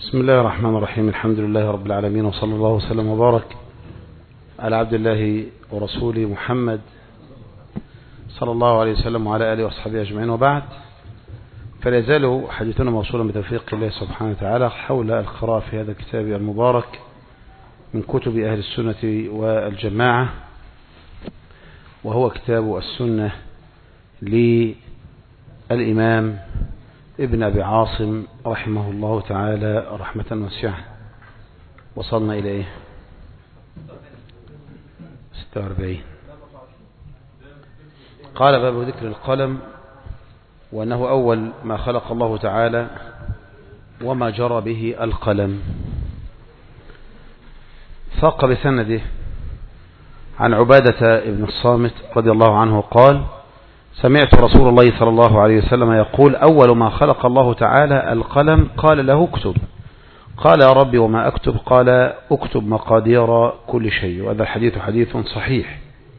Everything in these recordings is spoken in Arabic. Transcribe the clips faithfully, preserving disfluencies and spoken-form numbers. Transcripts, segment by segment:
بسم الله الرحمن الرحيم. الحمد لله رب العالمين، وصلى الله وسلم وبارك على عبد الله ورسوله محمد صلى الله عليه وسلم وعلى آله وصحبه أجمعين، وبعد، فلا يزال حديثنا موصولا بتوفيق الله سبحانه وتعالى حول القراءة في هذا الكتاب المبارك من كتب أهل السنة والجماعة، وهو كتاب السنة للإمام ابن أبي عاصم رحمه الله تعالى رحمة واسعة. وصلنا إلى إيه؟ ستة وأربعين. قال: باب ذكر القلم، وأنه أول ما خلق الله تعالى وما جرى به القلم. ساق بسنده عن عبادة ابن الصامت رضي الله عنه قال: سمعت رسول الله صلى الله عليه وسلم يقول: أول ما خلق الله تعالى القلم، قال له: اكتب. قال: يا ربي وما أكتب؟ قال: اكتب مقادير كل شيء. وهذا الحديث حديث صحيح.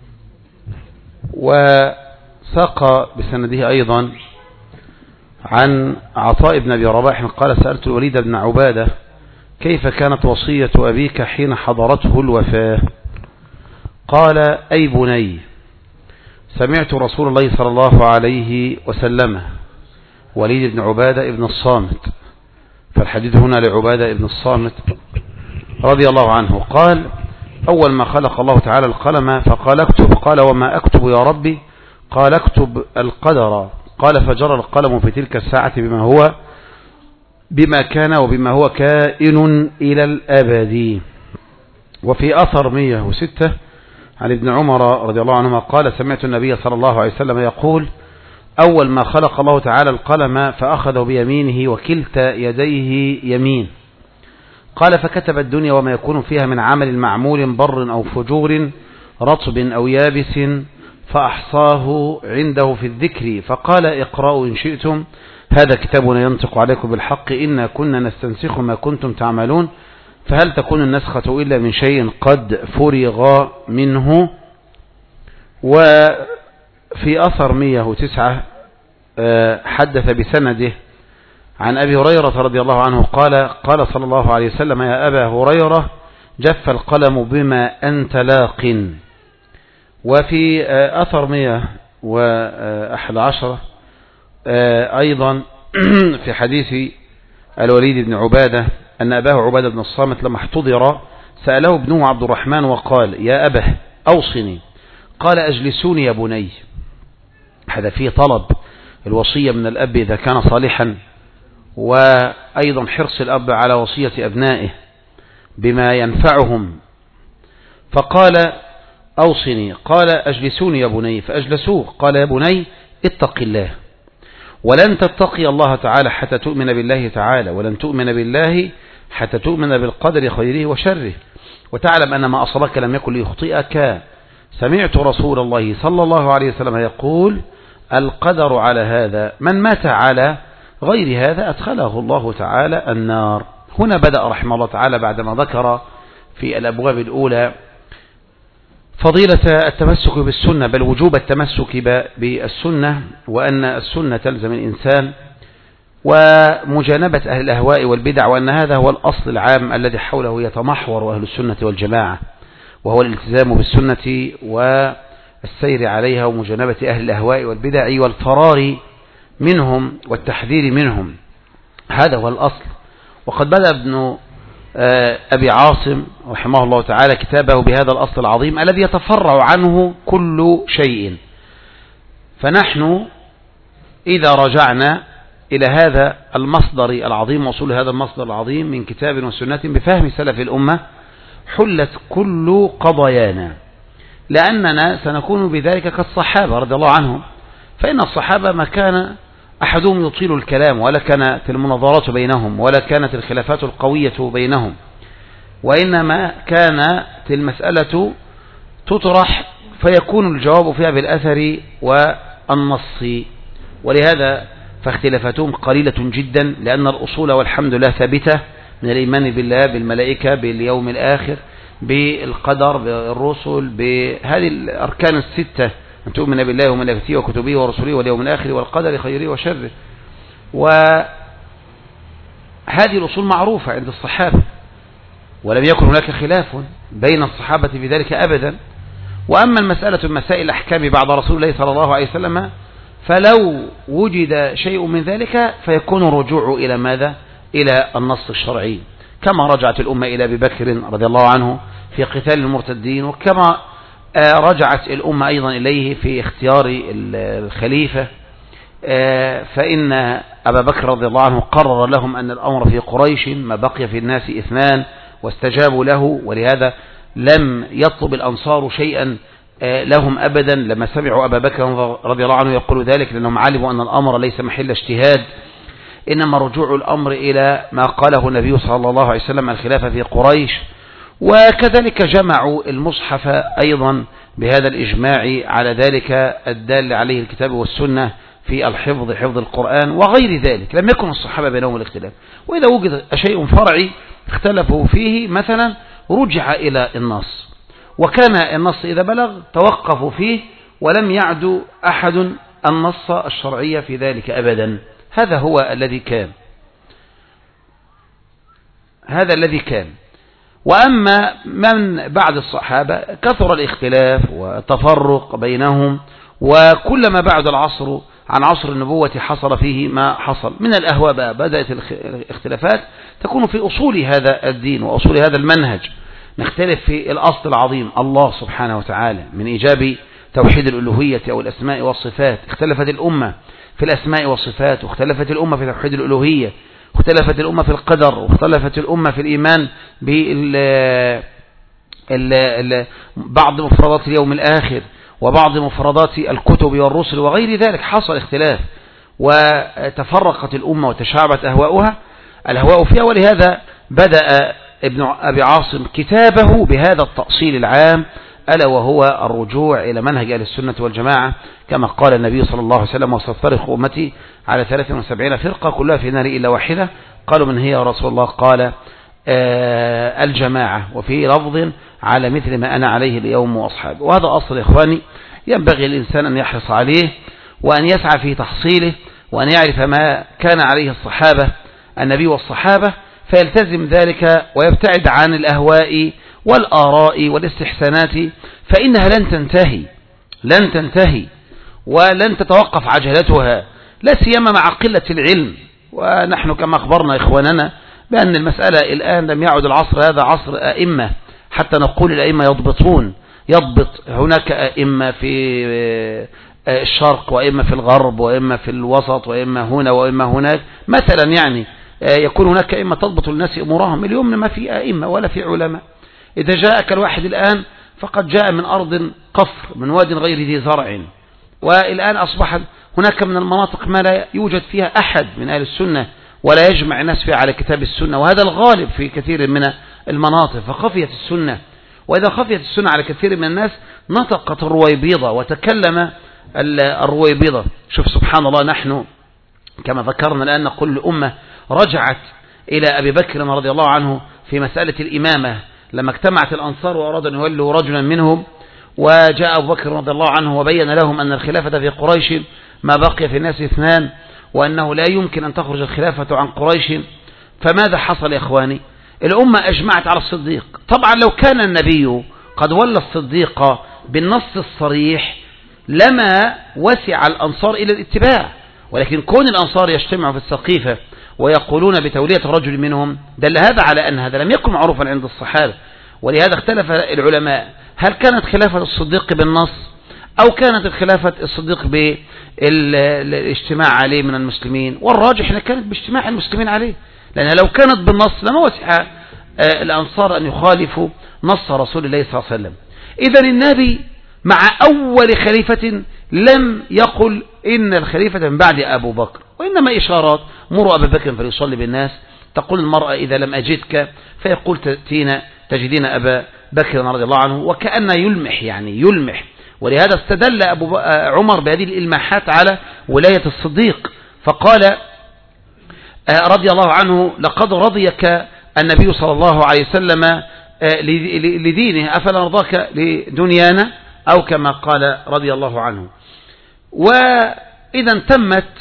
وساق بسنده أيضا عن عطاء بن أبي رباح قال: سألت الوليد بن عبادة: كيف كانت وصية أبيك حين حضرته الوفاة؟ قال: أي بني، سمعت رسول الله صلى الله عليه وسلم. وليد بن عبادة ابن الصامت، فالحديث هنا لعبادة ابن الصامت رضي الله عنه. قال: أول ما خلق الله تعالى القلم فقال: اكتب. قال: وما أكتب يا ربي؟ قال: اكتب القدر. قال: فجرى القلم في تلك الساعة بما هو بما كان وبما هو كائن إلى الأبد. وفي أثر مئة وستة عن ابن عمر رضي الله عنهما قال: سمعت النبي صلى الله عليه وسلم يقول: أول ما خلق الله تعالى القلم فأخذه بيمينه وكلتا يديه يمين. قال: فكتب الدنيا وما يكون فيها من عمل معمول بر أو فجور رطب أو يابس، فأحصاه عنده في الذكر، فقال: اقرأوا إن شئتم، هذا كتابنا ينطق عليكم بالحق، إنا كنا نستنسخ ما كنتم تعملون، فهل تكون النسخة إلا من شيء قد فرغ منه. وفي أثر مئة وتسعة حدث بسنده عن أبي هريرة رضي الله عنه قال: قال صلى الله عليه وسلم: يا أبا هريرة، جف القلم بما أنت لاق. وفي أثر مئة وأحد عشر أيضا في حديث الوليد بن عبادة أن أباه عبادة بن الصامت لما احتضر سأله ابنه عبد الرحمن وقال: يا أبه أوصني. قال: أجلسوني يا بني. هذا فيه طلب الوصية من الأب إذا كان صالحا، وأيضا حرص الأب على وصية أبنائه بما ينفعهم. فقال: أوصني. قال: أجلسوني يا بني. فأجلسوه. قال: يا بني اتق الله، ولن تتقي الله تعالى حتى تؤمن بالله تعالى، ولن تؤمن بالله حتى تؤمن بالقدر خيره وشره، وتعلم أن ما أصابك لم يكن ليخطئك. سمعت رسول الله صلى الله عليه وسلم يقول: القدر على هذا، من مات على غير هذا أدخله الله تعالى النار. هنا بدأ رحمه الله تعالى بعدما ذكر في الأبواب الأولى فضيلة التمسك بالسنة، بل وجوب التمسك بالسنة، وأن السنة تلزم الإنسان، ومجانبة أهل الأهواء والبدع، وأن هذا هو الأصل العام الذي حوله يتمحور أهل السنة والجماعة، وهو الالتزام بالسنة والسير عليها، ومجانبة أهل الأهواء والبدع والفرار منهم والتحذير منهم. هذا هو الأصل. وقد بدأ ابن أبي عاصم رحمه الله تعالى كتابه بهذا الأصل العظيم الذي يتفرع عنه كل شيء. فنحن إذا رجعنا إلى هذا المصدر العظيم، وصول هذا المصدر العظيم من كتاب وسنة بفهم سلف الأمة، حلت كل قضايانا، لأننا سنكون بذلك كالصحابة رضي الله عنهم. فإن الصحابة ما كان أحدهم يطيل الكلام، ولا كانت المناظرات بينهم، ولا كانت الخلافات القوية بينهم، وإنما كانت المسألة تطرح فيكون الجواب فيها بالأثر والنص. ولهذا فاختلافاتهم قليلة جدا، لأن الأصول والحمد لله ثابتة من الإيمان بالله، بالملائكة، باليوم الآخر، بالقدر، بالرسل، بهذه الأركان الستة: أن تؤمن بالله وملائكته وكتبه ورسله واليوم الآخر والقدر خيره وشره. وهذه هذه الأصول معروفة عند الصحابة، ولم يكن هناك خلاف بين الصحابة في ذلك أبدا. وأما المسألة مسائل الأحكام بعد رسول الله صلى الله عليه وسلم، فلو وجد شيء من ذلك فيكون الرجوع إلى ماذا؟ إلى النص الشرعي، كما رجعت الأمة إلى أبي بكر رضي الله عنه في قتال المرتدين، وكما رجعت الأمة أيضا إليه في اختيار الخليفة، فإن أبا بكر رضي الله عنه قرر لهم أن الأمر في قريش ما بقي في الناس اثنان واستجابوا له، ولهذا لم يطلب الأنصار شيئا لهم أبدا لما سمعوا أبا بكر رضي الله عنه يقول ذلك، لأنهم علموا أن الأمر ليس محل اجتهاد، إنما رجوع الأمر إلى ما قاله النبي صلى الله عليه وسلم الخلافة في قريش. وكذلك جمعوا المصحف أيضا بهذا الإجماع على ذلك الدال عليه الكتاب والسنة في الحفظ، حفظ القرآن وغير ذلك. لم يكن الصحابة بينهم الاختلاف، وإذا وجد شيء فرعي اختلفوا فيه مثلا رجع إلى النص، وكان النص إذا بلغ توقفوا فيه ولم يعد أحد النص الشرعي في ذلك أبدا. هذا هو الذي كان هذا الذي كان وأما من بعد الصحابة كثر الاختلاف والتفرق بينهم، وكلما بعد العصر عن عصر النبوة حصل فيه ما حصل من الأهواء. بقى بدأت الاختلافات تكون في أصول هذا الدين وأصول هذا المنهج. نختلف في الأصل العظيم الله سبحانه وتعالى من إيجاب توحيد الألوهية أو الأسماء والصفات. اختلفت الأمة في الأسماء والصفات، واختلفت الأمة في توحيد الألوهية، واختلفت الأمة في القدر، واختلفت الأمة في الإيمان ببعض مفردات اليوم الآخر وبعض مفردات الكتب والرسل وغير ذلك. حصل اختلاف وتفرقت الأمة وتشعبت أهواؤها الهواء فيها، ولهذا بدأ ابن أبي عاصم كتابه بهذا التأصيل العام، ألا وهو الرجوع إلى منهج أهل السنة والجماعة، كما قال النبي صلى الله عليه وسلم: وستفترق أمتي على ثلاث وسبعين فرقة كلها في النار إلا واحدة. قالوا: من هي يا رسول الله؟ قال: آه الجماعة، وفي لفظ على مثل ما أنا عليه اليوم وأصحابي. وهذا أصل إخواني ينبغي الإنسان أن يحرص عليه وأن يسعى في تحصيله، وأن يعرف ما كان عليه الصحابة النبي والصحابة فيلتزم ذلك ويبتعد عن الأهواء والآراء والاستحسانات، فإنها لن تنتهي لن تنتهي ولن تتوقف عجلتها، لا سيما مع قلة العلم. ونحن كما أخبرنا إخواننا بأن المسألة الآن لم يعد العصر هذا عصر أئمة حتى نقول الأئمة يضبطون يضبط هناك أئمة في الشرق وأئمة في الغرب وأئمة في الوسط وأئمة هنا وأئمة هناك مثلا، يعني يكون هناك أئمة تضبط الناس أمورهم. اليوم ما في أئمة ولا في علماء. إذا جاءك الواحد الآن فقد جاء من أرض قفر، من واد غير ذي زرع، والآن أصبح هناك من المناطق ما لا يوجد فيها أحد من أهل السنة ولا يجمع الناس فيها على كتاب السنة، وهذا الغالب في كثير من المناطق. فخفيت السنة، وإذا خفيت السنة على كثير من الناس نطقت الرويبيضة وتكلم الرويبيضة. شوف سبحان الله، نحن كما ذكرنا الآن نقول الأمة رجعت إلى أبي بكر رضي الله عنه في مسألة الإمامة، لما اجتمعت الأنصار وأرادوا أن يولوا رجلا منهم، وجاء أبو بكر رضي الله عنه وبين لهم أن الخلافة في قريش ما بقي في الناس اثنان، وأنه لا يمكن أن تخرج الخلافة عن قريش. فماذا حصل يا إخواني؟ الأمة أجمعت على الصديق. طبعا لو كان النبي قد ولى الصديق بالنص الصريح لما وسع الأنصار إلى الاتباع، ولكن كون الأنصار يجتمعوا في السقيفة ويقولون بتولية رجل منهم دل هذا على أن هذا لم يكن معروفا عند الصحابة. ولهذا اختلف العلماء، هل كانت خلافة الصديق بالنص أو كانت الخلافة الصديق بالاجتماع عليه من المسلمين؟ والراجح أنها كانت باجتماع المسلمين عليه، لأن لو كانت بالنص لما وسع الأنصار أن يخالفوا نص رسول الله صلى الله عليه وسلم. إذن النبي مع أول خليفة لم يقل إن الخليفة من بعد أبو بكر، وإنما إشارات: مروا أبا بكر فليصلي بالناس. تقول المرأة: إذا لم أجدك، فيقول: تأتينا تجدين أبا بكر رضي الله عنه، وكأن يلمح يعني يلمح. ولهذا استدل أبو عمر بهذه الإلماحات على ولاية الصديق، فقال رضي الله عنه: لقد رضيك النبي صلى الله عليه وسلم لدينه أفلا نرضاك لدنيانا، أو كما قال رضي الله عنه. وإذا تمت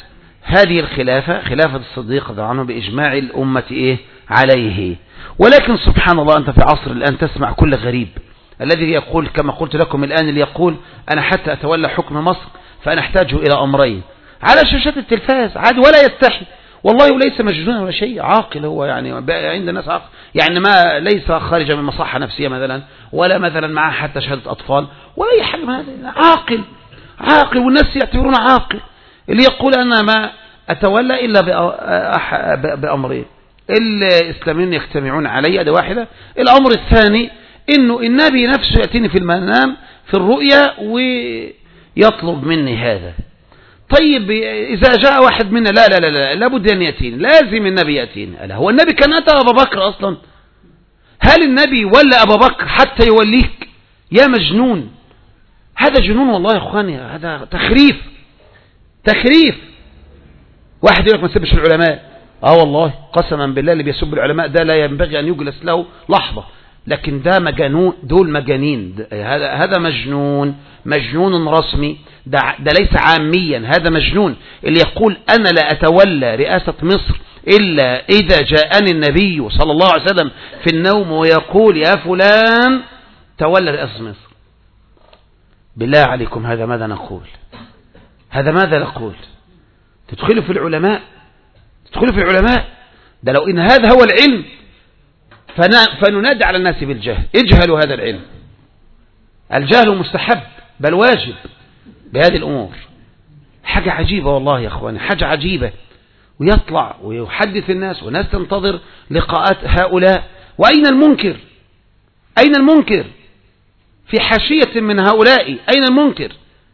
هذه الخلافة خلافة الصديق رضي الله عنه بإجماع الأمة إيه عليه. ولكن سبحان الله أنت في عصر الآن تسمع كل غريب الذي يقول كما قلت لكم الآن، اللي يقول أنا حتى أتولى حكم مصر فأنا أحتاج إلى أمرين على شاشات التلفاز عاد ولا يستحي، والله ليس مجنون ولا شيء، عاقل هو يعني عند الناس عاقل، يعني ما ليس خارجا من مصحة نفسية مثلا ولا مثلا معه حتى شهادة أطفال ولا أي حاجة من هذا، عاقل عاقل والناس يعتبرون عاقل اللي يقول أنا ما أتولى إلا بأمرين الإسلاميين يجتمعون علي، هذا واحدة. الأمر الثاني إنه النبي نفسه يأتيني في المنام في الرؤيا ويطلب مني هذا. طيب إذا جاء واحد منا لا لا لا لا لابد أن يأتيني، لازم النبي يأتيني. ألا هو النبي كان أتى أبا بكر أصلا؟ هل النبي ولا أبا بكر حتى يوليك؟ يا مجنون، هذا جنون والله يا أخواني، هذا تخريف تخريف. واحد يقول لك ما تسبش العلماء، اه والله قسما بالله اللي بيسب العلماء ده لا ينبغي أن يجلس له لحظة، لكن ده مجنون، دول مجانين، هذا هذا مجنون مجنون رسمي، ده, ده ليس عاميا، هذا مجنون اللي يقول أنا لا أتولى رئاسة مصر إلا إذا جاءني النبي صلى الله عليه وسلم في النوم ويقول يا فلان تولى رئاسة مصر. بالله عليكم هذا ماذا نقول؟ هذا ماذا نقول؟ تدخلوا في العلماء، تدخلوا في العلماء، ده لو إن هذا هو العلم فننادي على الناس بالجهل، اجهلوا هذا العلم. الجهل مستحب بل واجب بهذه الأمور. حاجة عجيبة والله يا أخواني، حاجة عجيبة. ويطلع ويحدث الناس والناس تنتظر لقاءات هؤلاء، وأين المنكر؟ أين المنكر في حاشية من هؤلاء؟ أين المنكر؟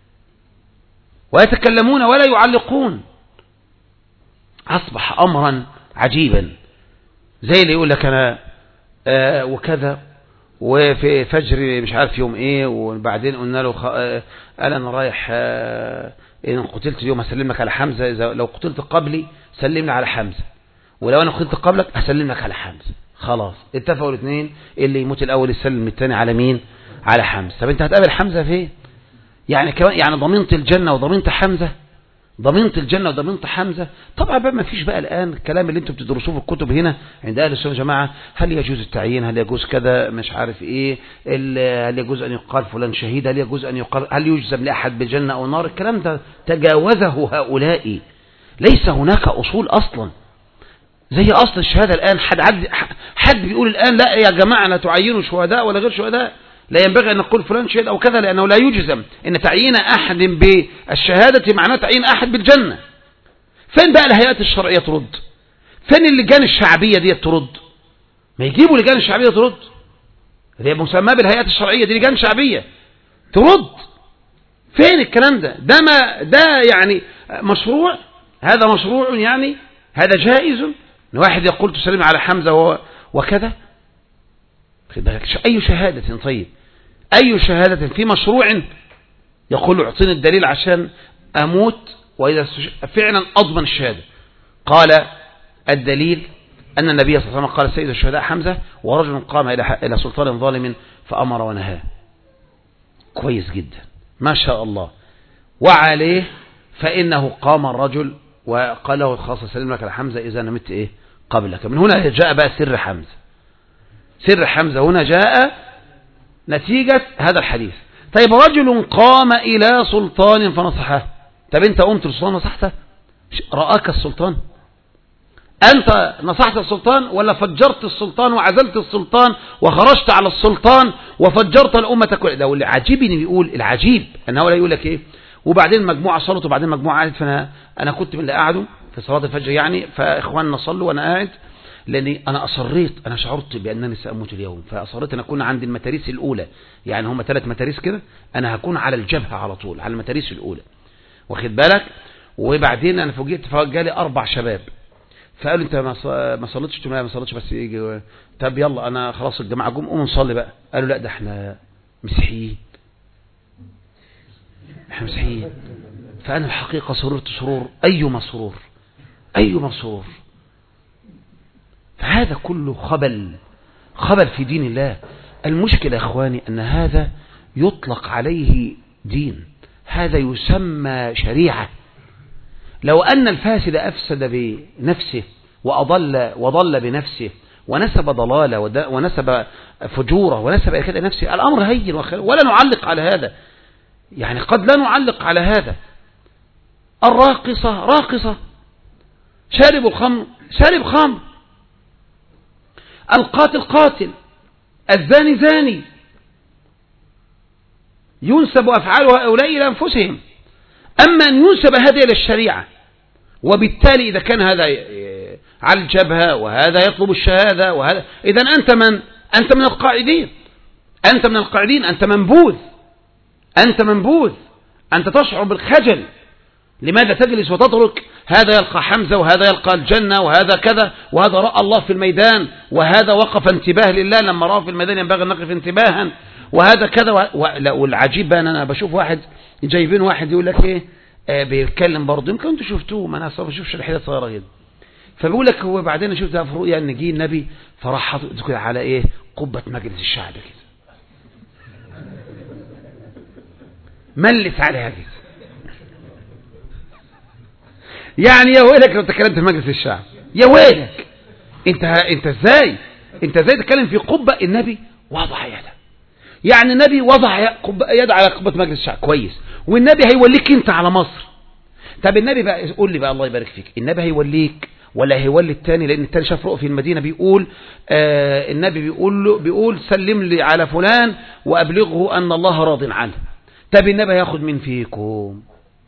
ويتكلمون ولا يعلقون. أصبح أمرا عجيبا، زي اللي يقول لك أنا آه وكذا وفي فجر مش عارف يوم ايه، وبعدين قلنا له خ... آه قال انا رايح آه ان قتلت اليوم هسلم لك على حمزة، اذا لو قتلت قبلي سلمني على حمزة، ولو انا قتلت قبلك هسلم لك على حمزة. خلاص اتفقوا الاثنين، اللي يموت الاول يسلم الثاني على مين؟ على حمزة. طب انت هتقابل حمزة فين؟ يعني كمان يعني ضمنت الجنة وضمنت حمزة، ضمنت الجنة وضمنت حمزة. طبعا بقى ما فيش بقى الآن الكلام اللي انتم بتدرسوه في الكتب هنا عند أهل السنة جماعة، هل يجوز التعيين، هل يجوز كذا مش عارف ايه، هل يجوز أن يقال فلان شهيد، هل يجوز أن يقال، هل يجزم لأحد بالجنة أو النار. الكلام ده تجاوزه هؤلاء، ليس هناك أصول أصلا زي أصل الشهادة الآن. حد, حد, حد بيقول الآن لا يا جماعة لا تعينوا شهداء ولا غير شهداء، لا ينبغي أن نقول فلان شهيد أو كذا، لأنه لا يجزم إن تعيين أحد بالشهادة معناه تعيين أحد بالجنة. فين بقى الهيئات الشرعية ترد؟ فين اللجان الشعبية دي ترد؟ ما يجيبوا لجان الشعبية ترد، هي مسمى بالهيئات الشرعية دي لجان شعبية ترد. فين الكلام ده؟ ده ما ده يعني مشروع، هذا مشروع يعني، هذا جائز ان واحد يقول تسلم على حمزة وكذا. أي شهادة؟ طيب أي شهادة في مشروع يقول له اعطيني الدليل عشان أموت وإذا فعلا أضمن الشهادة؟ قال الدليل أن النبي صلى الله عليه وسلم قال سيد الشهداء حمزة، ورجل قام إلى سلطان ظالم فأمر ونهى. كويس جدا ما شاء الله. وعليه فإنه قام الرجل وقال له خلاص سلم لك على حمزة إذا نمت إيه قبلك. من هنا جاء بقى سر حمزة، سر حمزة هنا جاء نتيجة هذا الحديث. طيب رجل قام إلى سلطان فنصحه، طب أنت قمت للسلطان نصحته؟ رآك السلطان؟ أنت نصحت السلطان ولا فجرت السلطان وعزلت السلطان وخرجت على السلطان وفجرت الأمة كلها؟ ده واللي عجيبني بيقول العجيب أن هو لا يقول لك إيه وبعدين مجموعة صلت وبعدين مجموعة قعدت، فأنا أنا كنت من اللي قعدوا في صلاة الفجر يعني، فإخواننا صلوا وأنا قاعد، لأني أنا أصريت، أنا شعرت بأنني سأموت اليوم، فأصريت أن أكون عند المتاريس الأولى، يعني هم ثلاث متاريس كده، أنا هكون على الجبهة على طول على المتاريس الأولى، واخد بالك. وبعدين أنا فوجئت فجالي أربع شباب فقالوا أنت ما صليتش؟ قلت ما صليتش بس يجي. طب يلا أنا خلاص الجماعة جم قوموا نصلي بقى. قالوا لا ده احنا مسيحيين، احنا مسيحيين. فأنا الحقيقة سررت سرور أيما سرور أيما سرور. فهذا كله خبل، خبل في دين الله. المشكلة يا إخواني أن هذا يطلق عليه دين، هذا يسمى شريعة. لو أن الفاسد أفسد بنفسه وأضل وضل بنفسه ونسب ضلاله ونسب فجوره ونسب كده نفسه، الأمر هين ولا نعلق على هذا، يعني قد لا نعلق على هذا. الراقصة راقصة، شارب الخمر شارب خمر، القاتل قاتل، الزاني زاني، ينسب أفعال هؤلاء إلى أنفسهم. أما أن ينسب هذا إلى الشريعة، وبالتالي إذا كان هذا على الجبهة وهذا يطلب الشهادة وهذا، إذن أنت من أنت من القاعدين، أنت من القاعدين، أنت منبوذ، أنت منبوذ، أنت تشعر بالخجل. لماذا تجلس وتترك هذا يلقى حمزة وهذا يلقى الجنة وهذا كذا، وهذا رأى الله في الميدان وهذا وقف انتباه لله لما رأى في الميدان ينبغي أن نقف انتباها وهذا كذا. والعجيب بقى أنا بشوف واحد جايبين واحد يقول لك إيه آه بيتكلم برضه، يمكن أنتوا شفتوه، ما أنا أصلا ما بشوفش الحياة صغيرة كده، فبيقول لك هو بعدين شفت في رؤيا ان جه النبي فراح حاطط كده على ايه قبة مجلس الشعب كده، ملس عليها كده. يعني يا ويلك لو تكلمت في مجلس الشعب، يا ويلك انت انت ازاي انت ازاي تتكلم في قبة النبي وضع يده، يعني النبي وضع يد على قبة مجلس الشعب كويس، والنبي هيوليك انت على مصر. طب النبي بقى قول لي بقى الله يبارك فيك، النبي هيوليك ولا هيولي الثاني؟ لأن الثاني شاف رؤى في المدينة بيقول آه النبي بيقول له بيقول سلم لي على فلان وأبلغه أن الله راض عنه. طب النبي هياخد مين فيكم؟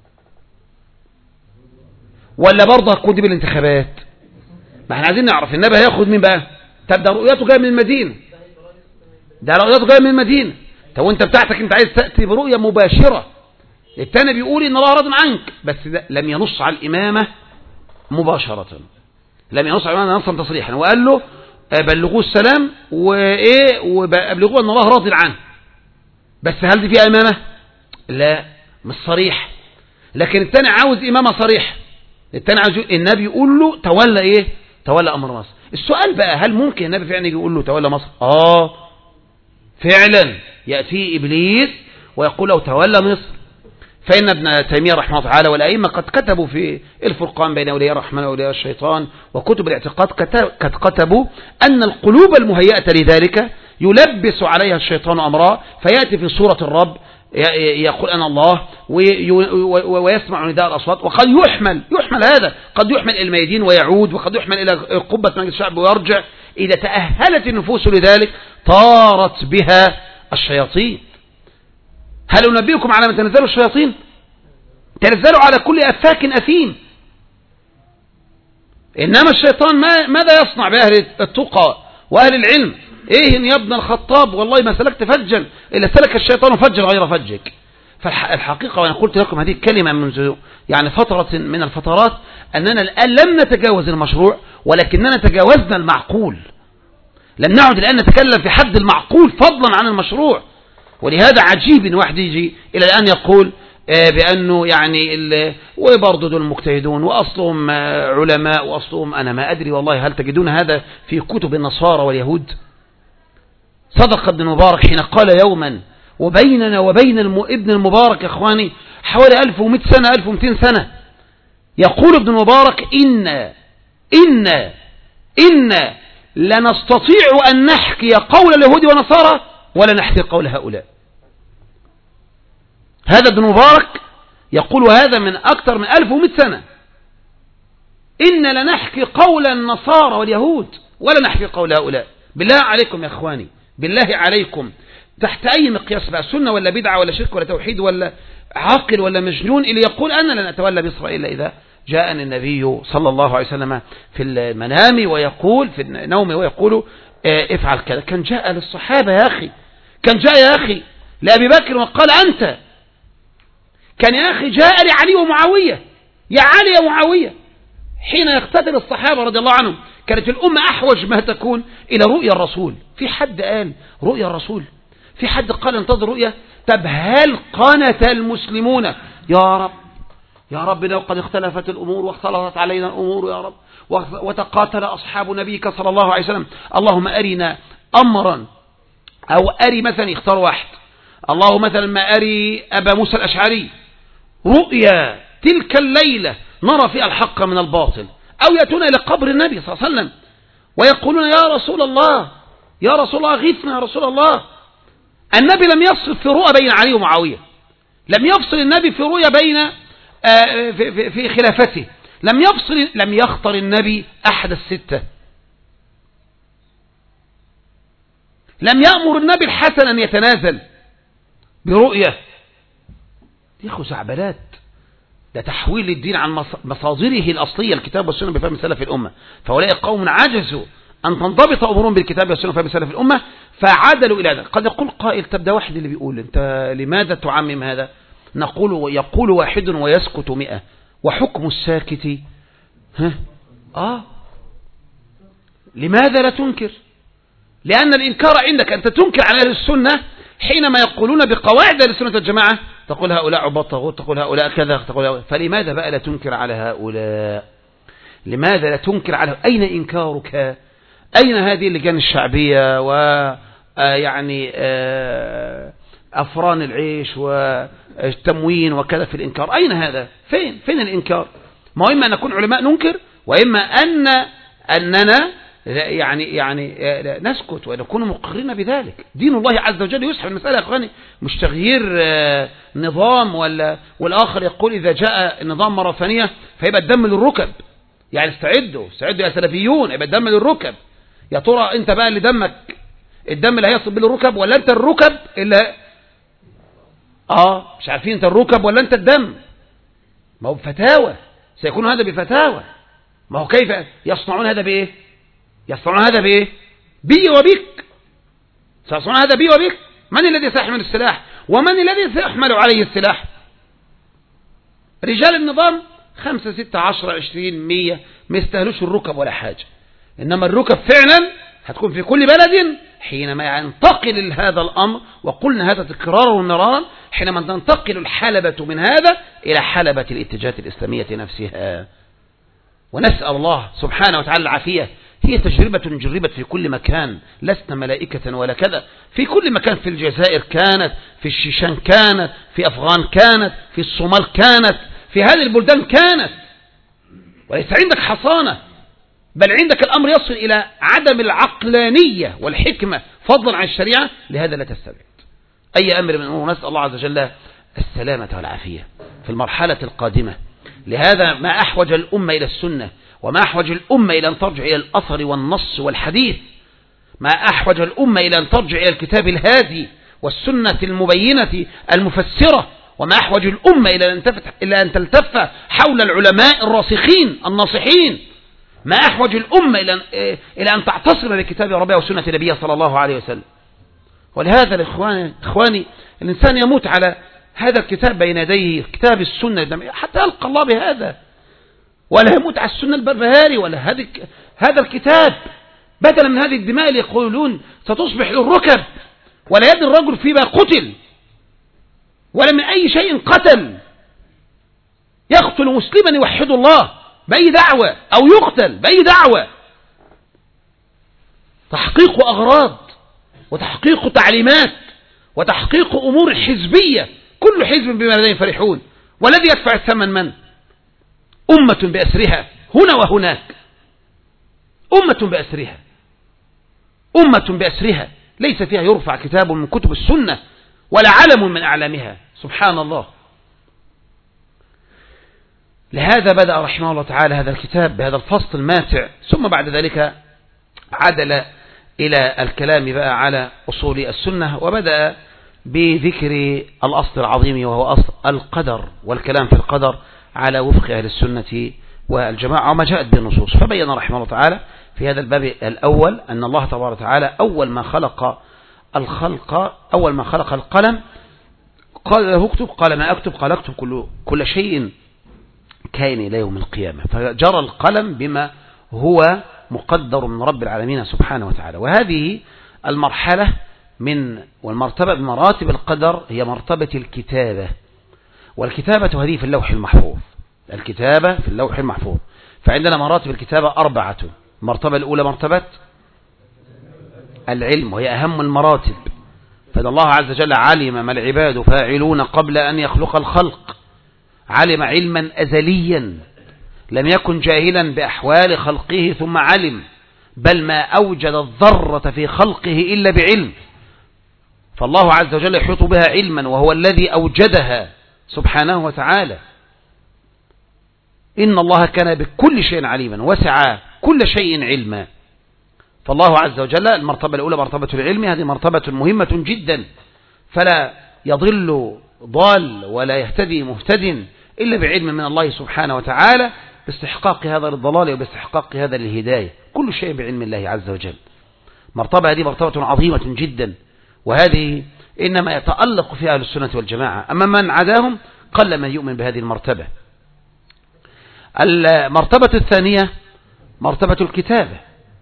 ولا برضه هتكون دي بالانتخابات؟ ما احنا عايزين نعرف النبي هياخد مين بقى. طب ده رؤيته جايه من المدينة، ده رؤيته جايه من المدينة. طب وانت بتاعتك انت عايز تأتي برؤية مباشرة. الثاني بيقول ان الله راض عنك، بس ده لم ينص على الإمامة مباشرة، لم ينص على الإمامة نصا تصريحا، وقال له بلغوه السلام وايه وابلغوه ان الله راض عنه. بس هل دي فيها إمامة؟ لا، مش صريح. لكن الثاني عاوز إمامة صريح، الثاني عاوز النبي يقول له تولى ايه تولى امر مصر. السؤال بقى هل ممكن النبي فعلا يقول له تولى مصر؟ اه فعلا يأتي إبليس ويقول له تولى مصر. فإن ابن تيمية رحمه الله تعالى والأئمة قد كتبوا في الفرقان بين أولياء الرحمن وأولياء الشيطان وكتب الاعتقاد قد كتبوا أن القلوب المهيئة لذلك يلبس عليها الشيطان أمرا، فيأتي في صورة الرب يقول أنا الله ويسمع نداء الأصوات، وقد يحمل يحمل هذا قد يحمل إلى الميادين ويعود، وقد يحمل إلى قبة مجلس الشعب ويرجع. إذا تأهلت النفوس لذلك طارت بها الشياطين. هل أنبئكم على من تنزل الشياطين؟ تنزلوا على كل أفاك أثيم. إنما الشيطان ما ماذا يصنع بأهل التقى وأهل العلم؟ إيه يا ابن الخطاب والله ما سلكت فجا إلا سلك الشيطان فجا غير فجك. فالحقيقة وأنا قلت لكم هذه الكلمة منذ يعني فترة من الفترات أننا الآن لم نتجاوز المشروع ولكننا تجاوزنا المعقول. لم نعد الآن نتكلم في حد المعقول فضلا عن المشروع. ولهذا عجيب ان واحد يجي الى الان يقول بانه يعني وبرضه دول مجتهدون واصلهم علماء واصلهم انا ما ادري والله. هل تجدون هذا في كتب النصارى واليهود؟ صدق ابن المبارك حين قال يوما وبيننا وبين ابن المبارك يا اخواني حوالي ألف ومئة سنة ألف ومئتين سنة. يقول ابن المبارك إن إن إن لنستطيع أن نحكي قول اليهود والنصارى ولا نحكي قول هؤلاء. هذا ابن مبارك يقول هذا من أكثر من ألف ومئة سنة. إن لنحكي قول النصارى واليهود ولا نحكي قول هؤلاء. بالله عليكم يا أخواني، بالله عليكم، تحت أي مقياس بقى سنة ولا بدعة ولا شرك ولا توحيد ولا عاقل ولا مجنون اللي يقول أنا لن أتولى بإسرائيل إذا جاءني النبي صلى الله عليه وسلم في المنام ويقول في النوم ويقول افعل كذا. كان جاء للصحابة يا أخي، كان جاء يا أخي لأبي بكر وقال أنت. كان يا أخي جاء لعلي ومعاوية، يا علي يا معاوية. حين يقتتل الصحابة رضي الله عنهم كانت الأمة أحوج ما تكون إلى رؤيا الرسول. في حد قال رؤيا الرسول؟ في حد قال انتظر رؤيا؟ طب هل قنت المسلمون يا رب يا رب لو قد اختلفت الأمور واختلطت علينا الأمور يا رب وتقاتل أصحاب نبيك صلى الله عليه وسلم، اللهم أرنا أمرا أو أري مثلا يختار واحد، الله مثلا ما أري أبا موسى الأشعري رؤيا تلك الليلة نرى فيها الحق من الباطل، أو يأتون إلى قبر النبي صلى الله عليه وسلم ويقولون يا رسول الله يا رسول الله أغثنا يا رسول الله. النبي لم يفصل في رؤى بين علي ومعاوية، لم يفصل النبي في رؤيا بين في خلافته، لم يفصل لم يختر النبي أحد الستة، لم يأمر النبي الحسن أن يتنازل برؤية. دي خزعبلات، ده تحويل الدين عن مصادره الأصلية الكتاب والسنة بفهم سلف الأمة. فأولئك قوم عجزوا أن تنضبط أمورهم بالكتاب والسنة بفهم سلف الأمة فعدلوا إلى هذا. قد يقول قائل تبدأ واحد اللي بيقول أنت لماذا تعمم هذا؟ نقول يقول واحد ويسكت مئة، وحكم الساكت ها آه لماذا لا تنكر؟ لأن الإنكار عندك أنت تنكر على أهل السنة حينما يقولون بقواعد أهل السنة والجماعة، تقول هؤلاء عباد طاغوت، تقول هؤلاء كذا، تقول هؤلاء. فلماذا بقى لا تنكر على هؤلاء؟ لماذا لا تنكر على أين إنكارك؟ أين هذه اللجان الشعبية ويعني أفران العيش والتموين وكذا في الإنكار؟ أين هذا؟ فين فين الإنكار؟ ما إما أن نكون علماء ننكر، وإما أن أننا يعني يعني نسكت ونكون مقرين بذلك. دين الله عز وجل يسحب المسألة يا أخواني، مش تغيير نظام ولا والآخر يقول إذا جاء النظام مرة ثانية فيبقى الدم للركب. يعني استعدوا استعدوا يا سلفيون، يبقى الدم للركب. يا ترى أنت بقى اللي دمك الدم اللي هيصب للركب، ولا أنت الركب اللي آه مش عارفين أنت الركب ولا أنت الدم؟ ما هو بفتاوى، سيكون هذا بفتاوى. ما هو كيف يصنعون هذا بإيه؟ يصنعون هذا بإيه؟ بي وبك. سيصنعون هذا بي وبك. من الذي سيحمل السلاح؟ ومن الذي سيحمل عليه السلاح؟ رجال النظام خمسة ستة عشر عشرين مية ما يستاهلوش الركب ولا حاجة. إنما الركب فعلا هتكون في كل بلد حينما ينتقل هذا الأمر، وقلنا هذا تكرارا مرارا، حينما تنتقل الحلبة من هذا إلى حلبة الاتجاهات الإسلامية نفسها. ونسأل الله سبحانه وتعالى العافية. هي تجربة جربت في كل مكان، لسنا ملائكة ولا كذا. في كل مكان، في الجزائر كانت، في الشيشان كانت، في أفغان كانت، في الصومال كانت، في هذه البلدان كانت. وليس عندك حصانة، بل عندك الأمر يصل إلى عدم العقلانية والحكمة فضلا عن الشريعة. لهذا لا تستبعد أي أمر من أمور. نسأل الله عز وجل السلامة والعافية في المرحلة القادمة. لهذا ما أحوج الأمة إلى السنة، وما أحوج الأمة إلى أن ترجع إلى الأثر والنص والحديث، ما أحوج الأمة إلى أن ترجع إلى الكتاب الهادي والسنة المبينة المفسرة، وما أحوج الأمة إلى أن تفتح إلى أن تلتف حول العلماء الراسخين الناصحين، ما أحوج الأمة إلى إلى أن تعتصم بكتاب ربها وسنة نبيه صلى الله عليه وسلم. ولهذا الإخوان إخواني الإنسان يموت على هذا الكتاب بين يديه، كتاب السنة، حتى يلقى الله بهذا، ولا يموت على السنة البربهاري ولا هذا الكتاب، بدلا من هذه الدماء اللي يقولون ستصبح للركب، ولا يد الرجل فيما قتل، ولا من أي شيء قتل. يقتل مسلما يوحد الله بأي دعوة، أو يقتل بأي دعوة. تحقيق أغراض وتحقيق تعليمات وتحقيق أمور حزبية، كل حزب بما لديهم فرحون. والذي يدفع الثمن من؟ أمة بأسرها هنا وهناك، أمة بأسرها، أمة بأسرها ليس فيها يرفع كتاب من كتب السنة ولا علم من أعلامها. سبحان الله. لهذا بدأ رحمه الله تعالى هذا الكتاب بهذا الفصل الماتع، ثم بعد ذلك عدل إلى الكلام بقى على أصول السنة، وبدأ بذكر الأصل العظيم وهو أصل القدر، والكلام في القدر على وفق أهل السنة والجماعة وما جاءت بالنصوص. فبين رحمه الله تعالى في هذا الباب الأول أن الله تبارك وتعالى أول ما خلق الخلق أول ما خلق القلم قال له اكتب، قال ما أكتب، قال اكتب كل, كل شيء كائن إلى يوم القيامة. فجرى القلم بما هو مقدر من رب العالمين سبحانه وتعالى. وهذه المرحلة من والمرتبة بمراتب القدر هي مرتبة الكتابة، والكتابة هذه في اللوح المحفوظ، الكتابة في اللوح المحفوظ. فعندنا مراتب الكتابة أربعة. المرتبة الأولى مرتبة العلم، وهي أهم المراتب. فإن الله عز وجل علم ما العباد فاعلون قبل أن يخلق الخلق، علم علما أزليا لم يكن جاهلا بأحوال خلقه ثم علم، بل ما أوجد الذرة في خلقه إلا بعلم، فالله عز وجل يحيط بها علما، وهو الذي أوجدها سبحانه وتعالى. إن الله كان بكل شيء عليما، وسع كل شيء علما. فالله عز وجل المرتبة الأولى مرتبة العلم، هذه مرتبة مهمة جدا، فلا يضل ضال ولا يهتدي مهتد إلا بعلم من الله سبحانه وتعالى، باستحقاق هذا للضلال وباستحقاق هذا للهداية، كل شيء بعلم الله عز وجل. مرتبة هذه مرتبة عظيمة جدا، وهذه إنما يتألق فيها أهل السنة والجماعة، أما من عداهم قل من يؤمن بهذه المرتبة. المرتبة الثانية مرتبة الكتابة،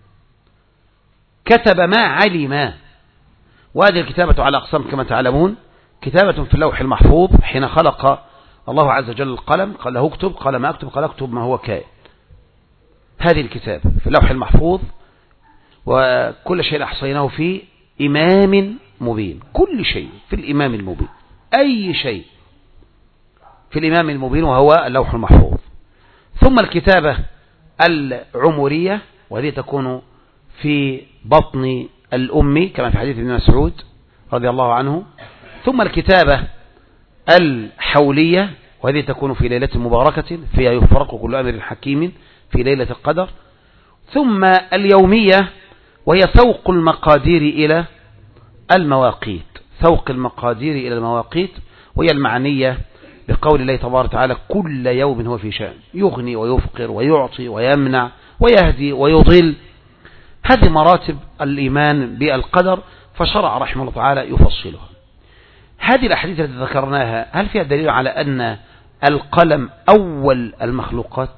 كتب ما علم، وهذه الكتابة على أقسام كما تعلمون. كتابة في اللوح المحفوظ، حين خلق الله عز وجل القلم قال له اكتب، قال ما اكتب، قال اكتب ما هو كائن. هذه الكتابة في اللوح المحفوظ، وكل شيء أحصيناه في إمام مبين، كل شيء في الإمام المبين، أي شيء في الإمام المبين وهو اللوح المحفوظ. ثم الكتابة العمرية، وهذه تكون في بطن الأم كما في حديث ابن مسعود رضي الله عنه. ثم الكتابة الحولية، وهذه تكون في ليلة مباركة فيها يفرق كل أمر حكيم في ليلة القدر. ثم اليومية، وهي سوق المقادير إلى المواقيت، سوق المقادير إلى المواقيت، وهي المعنية بقول الله تبارك وتعالى كل يوم هو في شأن، يغني ويفقر ويعطي ويمنع ويهدي ويضل. هذه مراتب الإيمان بالقدر، فشرع رحمه الله تعالى يفصلها. هذه الأحاديث التي ذكرناها هل فيها دليل على أن القلم أول المخلوقات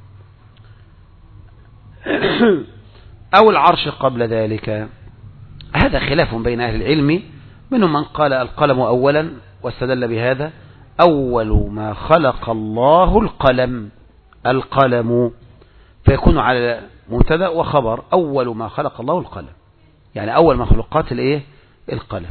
أو العرش قبل ذلك؟ هذا خلاف بين أهل العلم، منهم من قال القلم أولا واستدل بهذا، أول ما خلق الله القلم، القلم فيكون على مبتدا وخبر، أول ما خلق الله القلم، يعني أول مخلوقات الإيه؟ القلم.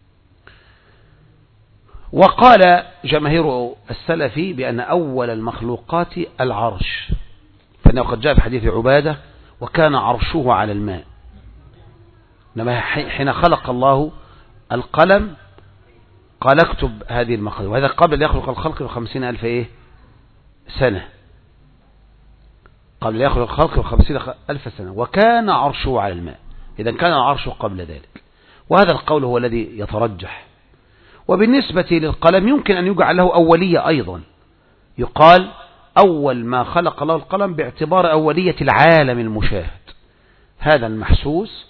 وقال جماهير السلف بأن أول المخلوقات العرش، فإنه قد جاء في حديث عبادة وكان عرشه على الماء، إنما حين خلق الله القلم قال اكتب هذه المخلوق، وهذا قبل يخلق الخلق بخمسين ألف إيه؟ سنة، قبل يخلق الخلق بخمسين ألف سنة، وكان عرشه على الماء، إذا كان عرشه قبل ذلك، وهذا القول هو الذي يترجح. وبالنسبة للقلم يمكن أن يجعل له أولية أيضا، يقال أول ما خلق الله القلم باعتبار أولية العالم المشاهد، هذا المحسوس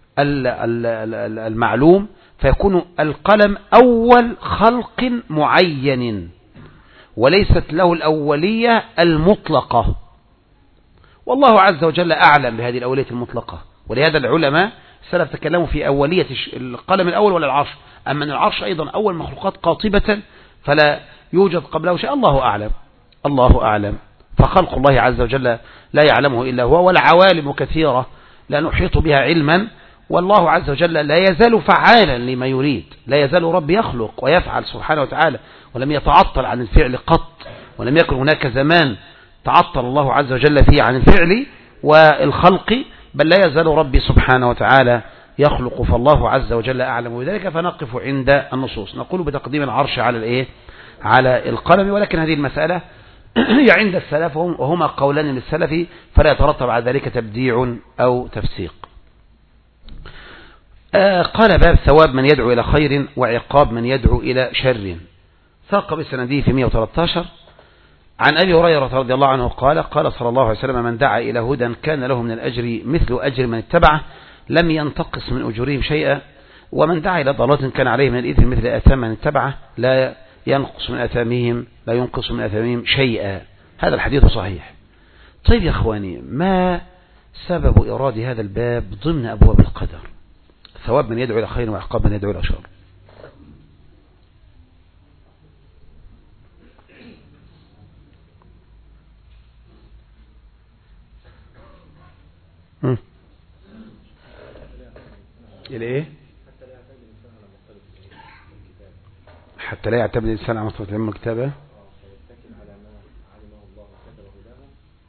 المعلوم، فيكون القلم أول خلق معين وليست له الأولية المطلقة، والله عز وجل أعلم بهذه الأولية المطلقة. ولهذا العلماء السلف تكلموا في أولية القلم الأول ولا العرش، أما أن العرش أيضا أول مخلوقات قاطبة فلا يوجد قبله شيء، الله أعلم، الله أعلم. فخلق الله عز وجل لا يعلمه إلا هو، والعوالم كثيرة لا نحيط بها علما، والله عز وجل لا يزال فعالا لما يريد، لا يزال رب يخلق ويفعل سبحانه وتعالى، ولم يتعطل عن الفعل قط، ولم يكن هناك زمان تعطل الله عز وجل فيه عن الفعل والخلق، بل لا يزال ربي سبحانه وتعالى يخلق، فالله عز وجل أعلم بذلك. فنقف عند النصوص، نقول بتقديم العرش على الإيه؟ على القلم، ولكن هذه المسألة هي عند السلف وهما قولان للسلف، فلا يترتب على ذلك تبديع أو تفسيق. آه قال باب ثواب من يدعو إلى خير وعقاب من يدعو إلى شر، ساق بسنده في مئة وثلاثة عشر عن أبي هريرة رضي الله عنه قال قال صلى الله عليه وسلم من دعا إلى هدى كان له من الأجر مثل أجر من اتبعه لم ينتقص من أجورهم شيئا، ومن دعا إلى ضلالة كان عليه من الإثم مثل آثام من اتبعه لا ينقص من آثامهم لا ينقص من آثامهم شيئا. هذا الحديث صحيح. طيب يا أخواني، ما سبب إراد هذا الباب ضمن أبواب القدر؟ ثواب من يدعو إلى خير وعقاب من يدعو إلى شر. إلى إيه؟ حتى لا يعتمد الإنسان على مصطلح العلم والكتابة.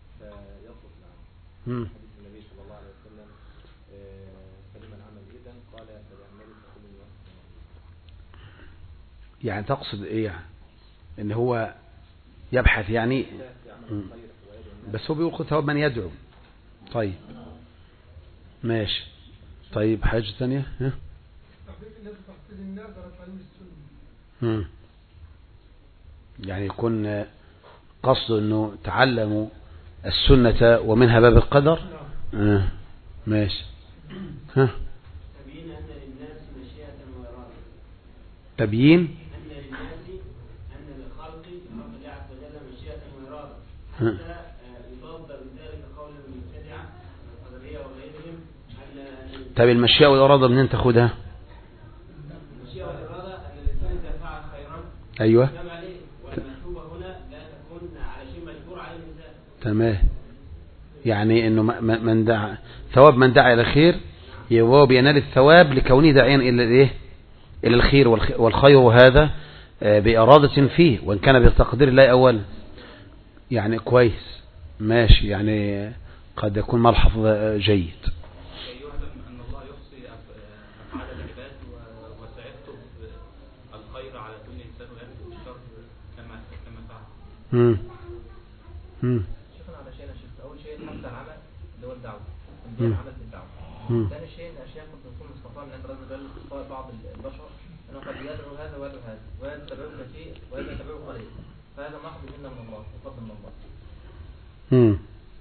يعني تقصد ايه يعني ان هو يبحث يعني، بس هو بيقول ثواب من يدعو. طيب ماشي. طيب حاجة ثانية ها؟ يعني يكون قصده انه تعلموا السنة ومنها باب القدر. آه. ماشي. ها؟ تبيين أن للناس مشيئة وإرادة. تبيين أن للناس أن للخلق الخلق الله عز وجل مشيئة وإرادة، حتى يضاد بذلك قول المبتدعة القدرية وغيرهم. طيب المشيئة والإرادة منين تاخدها؟ المشيئة والإرادة أن الإنسان إذا فعل خيرا أيوه تم عليه، والمكتوبة هنا لا تكون على شيء مجبور عليه الإنسان. تمام. يعني انه من دعا ثواب من دعا الى الخير هو بينال الثواب لكونه داعيا الى الايه الى الخير، والخير هذا بإرادة فيه وان كان بتقدير الله اولا. يعني كويس ماشي، يعني قد يكون ملحظ جيد. ان الله يحصي افعال العباد وسيكتب الخير على كل انسان ويكتب الشر كما كما فعل. امم امم العمل اللي هو الدعوة، اللي هي العمل في الدعوة. ثاني شيء ان اشياء قد تكون مصطفى من عند الله عز وجل اختار بعض البشر انه قد يدعو هذا ويدعو هذا ويتبعه كثير ويتبعه قليل، فهذا محض منا من الله وفضل من الله. امم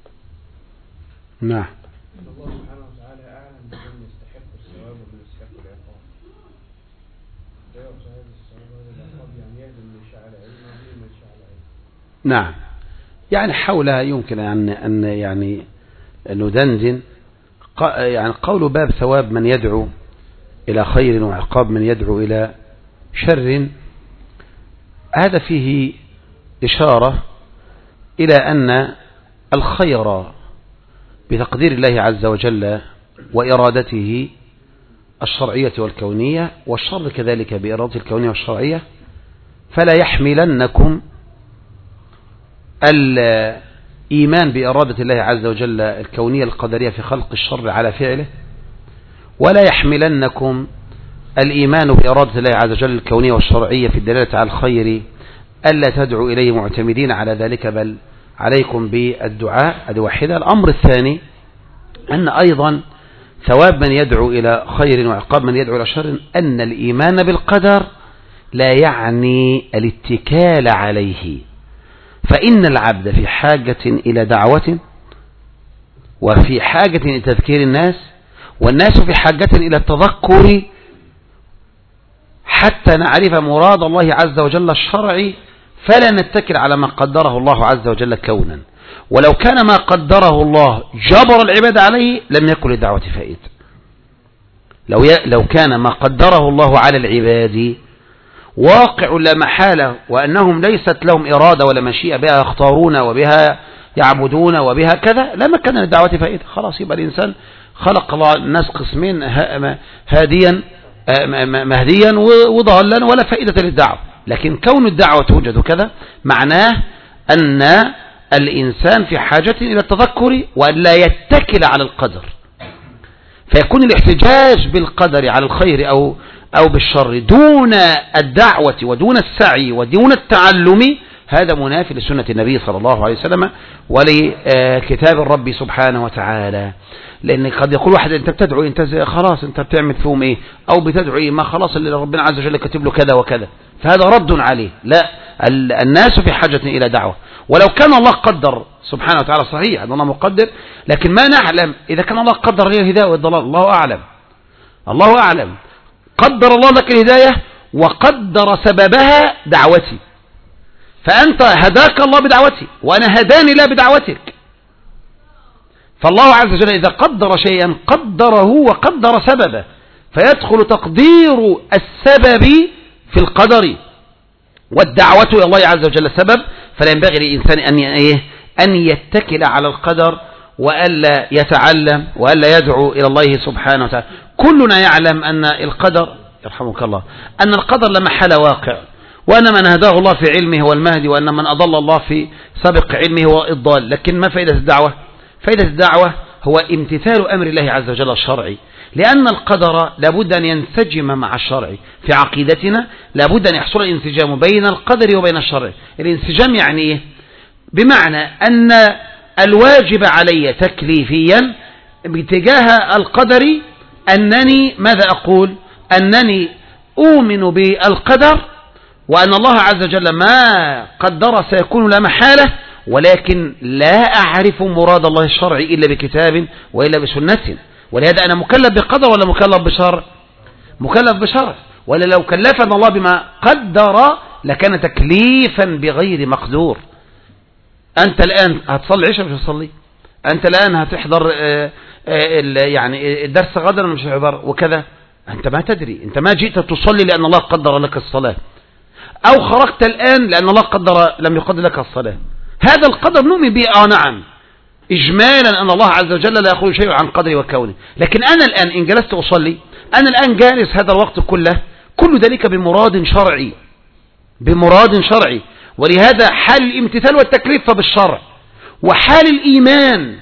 نعم. الله سبحانه وتعالى اعلم بمن يستحق الثواب ومن يستحق العقاب. لا يعطى هذا الثواب وهذا العقاب، يعني يهدي من يشاء على علمه ومن يشاء على علمه. نعم. يعني حولها يمكن أن أن يعني ندندن يعني قول باب ثواب من يدعو إلى خير وعقاب من يدعو إلى شر، هذا فيه إشارة إلى أن الخير بتقدير الله عز وجل وإرادته الشرعية والكونية، والشر كذلك بإرادته الكونية والشرعية، فلا يحملنكم الإيمان بإرادة الله عز وجل الكونية القدرية في خلق الشر على فعله، ولا يحملنكم الإيمان بإرادة الله عز وجل الكونية والشرعية في الدلالة على الخير ألا تدعوا إليه معتمدين على ذلك، بل عليكم بالدعاء. هذه واحدة. الأمر الثاني أن أيضا ثواب من يدعو إلى خير وعقاب من يدعو إلى شر أن الإيمان بالقدر لا يعني الاتكال عليه، فإن العبد في حاجة إلى دعوة وفي حاجة إلى تذكير الناس، والناس في حاجة إلى التذكر حتى نعرف مراد الله عز وجل الشرعي، فلا نتكل على ما قدره الله عز وجل كونا. ولو كان ما قدره الله جبر العباد عليه لم يكن للدعوة فائدة. لو لو كان ما قدره الله على العباد واقع لا محالة، وأنهم ليست لهم إرادة ولا مشيئة بها يختارون وبها يعبدون وبها كذا، لما كان للدعوة فائدة. خلاص يبقى الإنسان خلق الله الناس قسمين، هاديا مهديا وضالا، ولا فائدة للدعوة. لكن كون الدعوة توجد كذا معناه أن الإنسان في حاجة إلى التذكر وأن لا يتكل على القدر، فيكون الاحتجاج بالقدر على الخير أو أو بالشر دون الدعوة ودون السعي ودون التعلم، هذا منافي لسنة النبي صلى الله عليه وسلم ولكتاب الرب سبحانه وتعالى. لأن قد يقول واحد أنت بتدعو أنت خلاص أنت بتعمل فيهم إيه، أو بتدعو إيه ما خلاص اللي ربنا عز وجل كتب له كذا وكذا، فهذا رد عليه. لا، الناس في حاجة إلى دعوة، ولو كان الله قدر سبحانه وتعالى صحيح أن الله مقدر، لكن ما نعلم إذا كان الله قدر لي الهداية والضلال، الله أعلم. الله أعلم. قدر الله لك الهداية وقدر سببها دعوتي، فأنت هداك الله بدعوتي وأنا هداني لا بدعوتك. فالله عز وجل إذا قدر شيئا قدره وقدر سببه، فيدخل تقدير السبب في القدر، والدعوة إلى الله عز وجل سبب، فلا ينبغي للإنسان أن أن يتكل على القدر وألا يتعلم وألا يدعو إلى الله سبحانه وتعالى. كلنا يعلم أن القدر يرحمك الله أن القدر لا محالة واقع، وأن من هداه الله في علمه هو المهدي، وأن من أضل الله في سابق علمه هو الضال. لكن ما فائدة الدعوة؟ فائدة الدعوة هو امتثال أمر الله عز وجل الشرعي، لأن القدر لابد أن ينسجم مع الشرع. في عقيدتنا لابد أن يحصل الانسجام بين القدر وبين الشرع. الانسجام يعني إيه؟ بمعنى أن الواجب علي تكليفيا باتجاه القدر أنني ماذا أقول؟ أنني أؤمن بالقدر، وأن الله عز وجل ما قدر سيكون لا محالة، ولكن لا أعرف مراد الله الشرعي إلا بكتاب وإلا بسنة. ولهذا أنا مكلف بقدر ولا مكلف بشرع؟ مكلف بشرع. ولا لو كلفنا الله بما قدر لكان تكليفا بغير مقدور. أنت الآن هتصلي عشاء مش هتصلي؟ أنت الآن هتحضر آآ آآ يعني الدرس غدا ولا مش هتحضر وكذا؟ أنت ما تدري، أنت ما جئت تصلي لأن الله قدر لك الصلاة، أو خرجت الآن لأن الله قدر لم يقدر لك الصلاة. هذا القدر نؤمن به، آه نعم، إجمالا أن الله عز وجل لا يخرج شيء عن قدره وكونه. لكن أنا الآن إن جلست أصلي، أنا الآن جالس هذا الوقت كله، كل ذلك بمراد شرعي، بمراد شرعي. ولهذا حال الامتثال والتكليف بالشرع، وحال الإيمان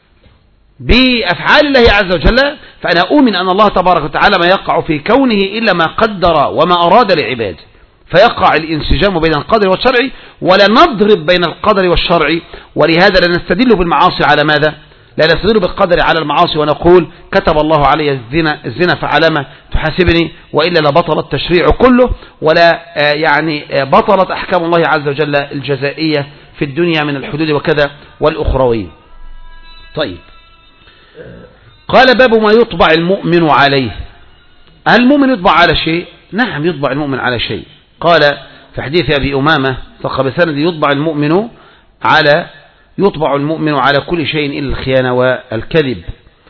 بأفعال الله عز وجل، فأنا أؤمن أن الله تبارك وتعالى ما يقع في كونه إلا ما قدر وما أراد لعباده، فيقع الانسجام بين القدر والشرع، ولا نضرب بين القدر والشرع. ولهذا لا نستدل بالمعاصي على ماذا؟ لا نستدل بالقدر على المعاصي ونقول كتب الله علي الزنا, الزنا فعلى ما تحاسبني، وإلا لبطل التشريع كله، ولا يعني بطلت أحكام الله عز وجل الجزائية في الدنيا من الحدود وكذا والأخروين. طيب، قال باب ما يطبع المؤمن عليه. هل المؤمن يطبع على شيء؟ نعم، يطبع المؤمن على شيء. قال في حديث أبي أمامة ثقب سند يطبع المؤمن على يطبع المؤمن على كل شيء إلا الخيانة والكذب.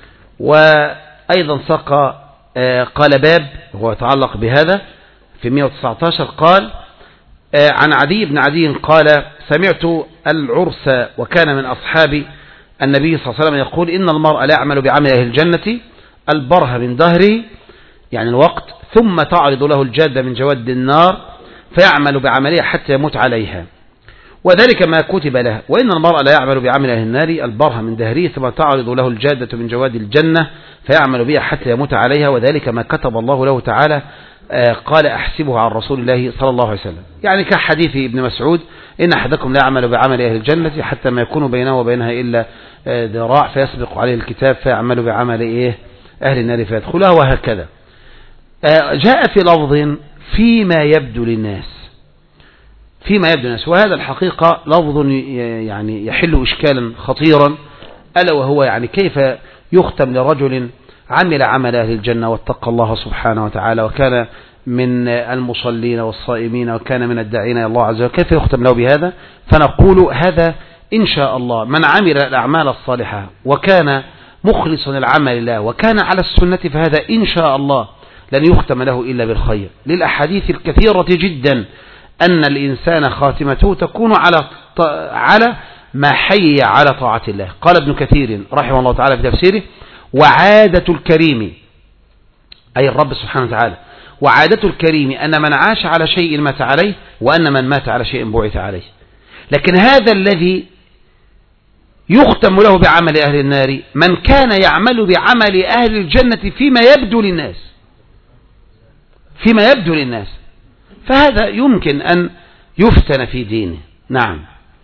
وأيضا ساق قال باب هو يتعلق بهذا في مئة وتسعة عشر، قال عن عدي بن عدي قال سمعت العرس وكان من أصحاب النبي صلى الله عليه وسلم يقول إن المرء لا يعمل بعمل أهل الجنة البره من دهره، يعني الوقت، ثم تعرض له الجادة من جواد النار فيعمل بعملها حتى يموت عليها، وذلك ما كتب له. وإن المرء لا يعمل بعمل أهل النار البره من دهره، ثم تعرض له الجادة من جواد الجنة فيعمل بها حتى يموت عليها، وذلك ما كتب الله له تعالى. قال أحسبه عن رسول الله صلى الله عليه وسلم، يعني كحديث ابن مسعود إن أحدكم لا يعمل بعمل أهل الجنة حتى ما يكون بينه وبينها إلا ذراع فيسبق عليه الكتاب فيعمل بعمل إيه أهل النار فيدخلها، وهكذا. جاء في لفظ فيما يبدو للناس، فيما يبدو للناس، وهذا الحقيقة لفظ يعني يحل إشكالا خطيرا، ألا وهو يعني كيف يختم لرجل عمل عمل أهل الجنة واتقى الله سبحانه وتعالى وكان من المصلين والصائمين وكان من الداعين إلى الله عز وجل، كيف يختم له بهذا؟ فنقول هذا إن شاء الله من عمل الأعمال الصالحة وكان مخلصا العمل لله وكان على السنة، فهذا إن شاء الله لن يختم له إلا بالخير، للأحاديث الكثيرة جدا أن الإنسان خاتمته تكون على على ما حي على طاعة الله. قال ابن كثير رحمه الله تعالى في تفسيره: وعادة الكريم، أي الرب سبحانه وتعالى، وعادة الكريم أن من عاش على شيء مات عليه، وأن من مات على شيء بعث عليه. لكن هذا الذي يختم له بعمل أهل النار من كان يعمل بعمل أهل الجنة فيما يبدو للناس، فيما يبدو للناس، فهذا يمكن أن يفتن في دينه. نعم،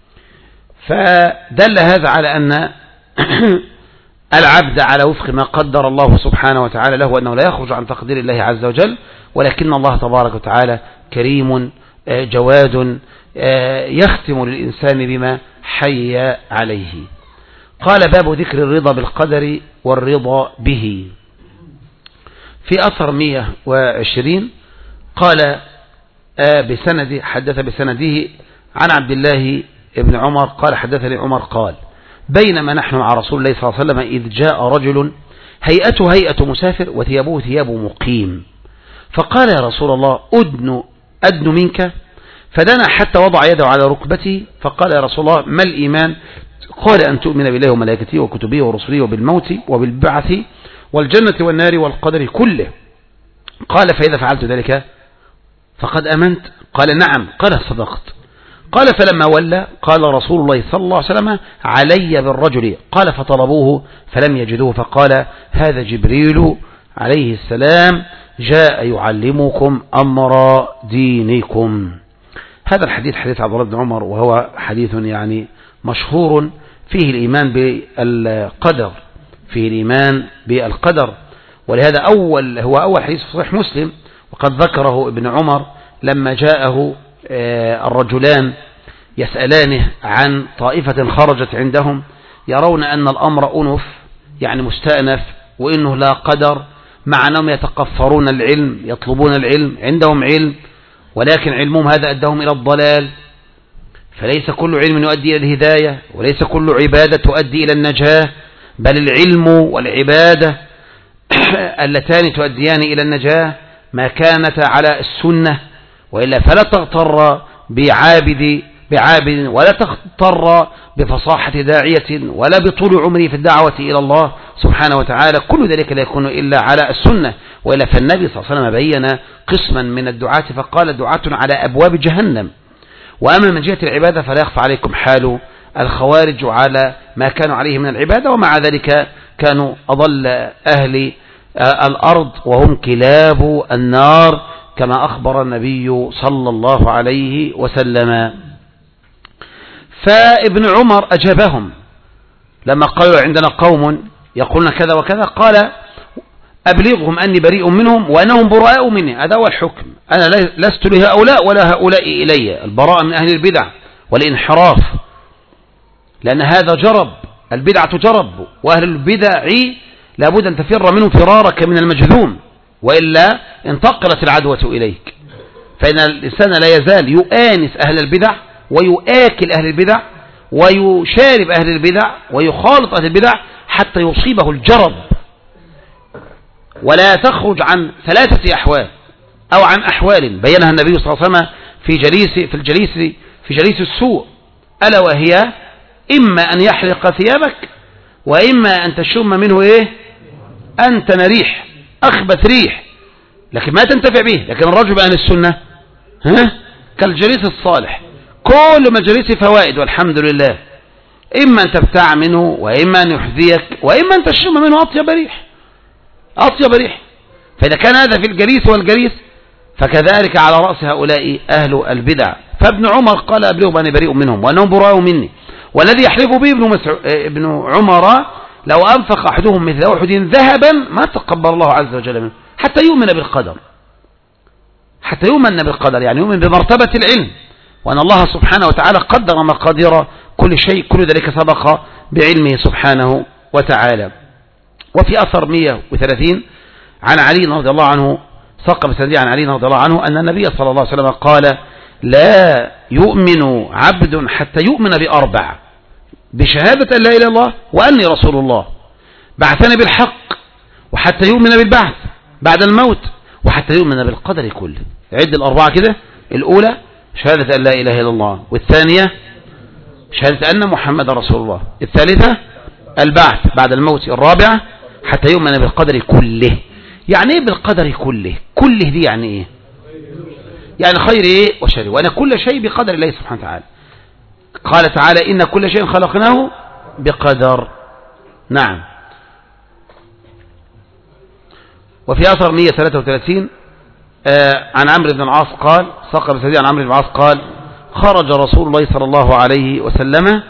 فدل هذا على أن العبد على وفق ما قدر الله سبحانه وتعالى له، أنه لا يخرج عن تقدير الله عز وجل، ولكن الله تبارك وتعالى كريم جواد يختم للإنسان بما حي عليه. قال باب ذكر الرضا بالقدر والرضا به. في أثر مئة وعشرين قال بسند حدث بسنده عن عبد الله بن عمر قال حدثني عمر قال: بينما نحن مع رسول الله صلى الله عليه وسلم إذ جاء رجل هيئته هيئة مسافر وثيابه ثياب مقيم، فقال: يا رسول الله أدن أدن منك، فدنا حتى وضع يده على ركبته، فقال: يا رسول الله ما الإيمان؟ قال: أن تؤمن بالله وملائكته وكتبه ورسله وبالموت وبالبعث والجنة والنار والقدر كله. قال: فإذا فعلت ذلك فقد أمنت؟ قال: نعم. قال: صدقت. قال فلما ولى قال رسول الله صلى الله عليه وسلم علي بالرجل. قال فطلبوه فلم يجدوه فقال هذا جبريل عليه السلام جاء يعلمكم أمر دينكم. هذا الحديث حديث عبد الله بن عمر، وهو حديث يعني مشهور فيه الإيمان بالقدر، فيه الإيمان بالقدر، ولهذا أول هو أول حديث في صحيح مسلم، وقد ذكره ابن عمر لما جاءه الرجلان يسألانه عن طائفة خرجت عندهم يرون أن الأمر أنف يعني مستأنف، وإنه لا قدر، مع أنهم يتقفرون العلم يطلبون العلم، عندهم علم، ولكن علمهم هذا أدهم إلى الضلال. فليس كل علم يؤدي إلى الهداية، وليس كل عبادة تؤدي إلى النجاة، بل العلم والعبادة اللتان تؤديان إلى النجاة ما كانتا على السنة، وإلا فلا تغتر بعابد بعابد ولا تغتر بفصاحة داعية ولا بطول عمره في الدعوة إلى الله سبحانه وتعالى، كل ذلك لا يكون إلا على السنة. وإلا فالنبي صلى الله عليه وسلم بين قسما من الدعاة فقال دعاة على أبواب جهنم. وأما من جهة العبادة فلا يخفى عليكم حال الخوارج على ما كانوا عليه من العبادة، ومع ذلك كانوا أضل أهل الأرض وهم كلاب النار كما أخبر النبي صلى الله عليه وسلم. فابن عمر أجابهم لما قالوا عندنا قوم يقولون كذا وكذا، قال أبلغهم أني بريء منهم وأنهم براء مني. هذا هو الحكم، أنا لست لهؤلاء ولا هؤلاء إلي، البراء من أهل البدع والانحراف، لأن هذا جرب، البدعة جرب، وأهل البدع لابد أن تفر منهم فرارك من المجذوم، وإلا انتقلت العدوة إليك. فإن الإنسان لا يزال يؤانس أهل البدع ويؤاكل أهل البدع ويشارب أهل البدع ويخالط أهل البدع حتى يصيبه الجرب، ولا تخرج عن ثلاثة أحوال أو عن أحوال بينها النبي صلى الله عليه وسلم في جليس في الجليس في جليس السوء، ألا وهي إما أن يحرق ثيابك، وإما أن تشم منه إيه أنت ريح أخبث ريح، لكن ما تنتفع به. لكن الرجل بأهل السنة ها كالجليس الصالح، كل مجلس فوائد والحمد لله، إما أن تبتاع منه، وإما أن يحذيك، وإما أن تشم منه أطيب ريح أطيب ريح. فإذا كان هذا في الجليس والجليس فكذلك على رأس هؤلاء أهل البدع. فابن عمر قال أبلغهم أني بريء منهم وأنهم براء مني، والذي يحلف به ابن, ابن عمر لو أنفق أحدهم مثل أحد ذهبا ما تقبل الله عز وجل منه، حتى يؤمن بالقدر، حتى يؤمن بالقدر يعني يؤمن بمرتبة العلم، وأن الله سبحانه وتعالى قدر مقادير كل شيء، كل ذلك سبق بعلمه سبحانه وتعالى. وفي أثر مئة وثلاثين عن علي رضي الله عنه، ساق بسندية عن علي رضي الله عنه أن النبي صلى الله عليه وسلم قال لا يؤمن عبد حتى يؤمن بأربع: بشهادة أن لا إله إلا الله وأني رسول الله، بعثني بالحق، وحتى يؤمن بالبعث بعد الموت، وحتى يؤمن بالقدر كله. عد الأربعة كده: الأولى شهادة أن لا إله إلا الله، والثانية شهادة أن محمد رسول الله، الثالثة البعث بعد الموت، الرابعة حتى يؤمن بالقدر كله. يعني ايه بالقدر كله؟ كله دي يعني ايه؟ يعني خير ايه وشر، وأنا كل شيء بقدر الله سبحانه وتعالى. قال تعالى إن كل شيء خلقناه بقدر. نعم. وفي أثر مئة وثلاثة وثلاثين آه عن عمرو بن العاص قال، ساق بسندية عن عمرو بن العاص قال خرج رسول الله صلى الله عليه وسلم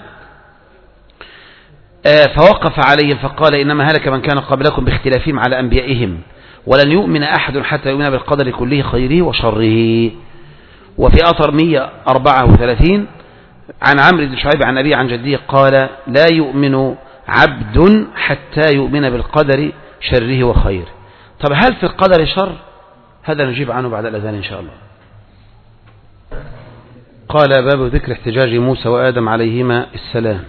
آه فوقف عليهم فقال إنما هلك من كان قبلكم باختلافهم على أنبيائهم، ولن يؤمن أحد حتى يؤمن بالقدر كله خيره وشره. وفي أثر مئة وأربعة وثلاثين عن عمرو بن شعيب عن أبيه عن جديه قال لا يؤمن عبد حتى يؤمن بالقدر شره وخيره. طب هل في القدر شر؟ هذا نجيب عنه بعد الأذان إن شاء الله. قال باب ذكر احتجاج موسى وآدم عليهما السلام.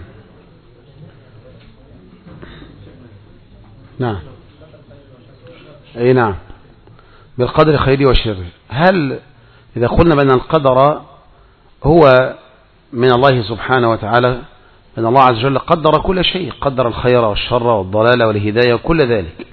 نعم أي نعم بالقدر خيره وشره. هل إذا قلنا بأن القدر هو من الله سبحانه وتعالى، أن الله عز وجل قدر كل شيء، قدر الخير والشر والضلال والهداية وكل ذلك،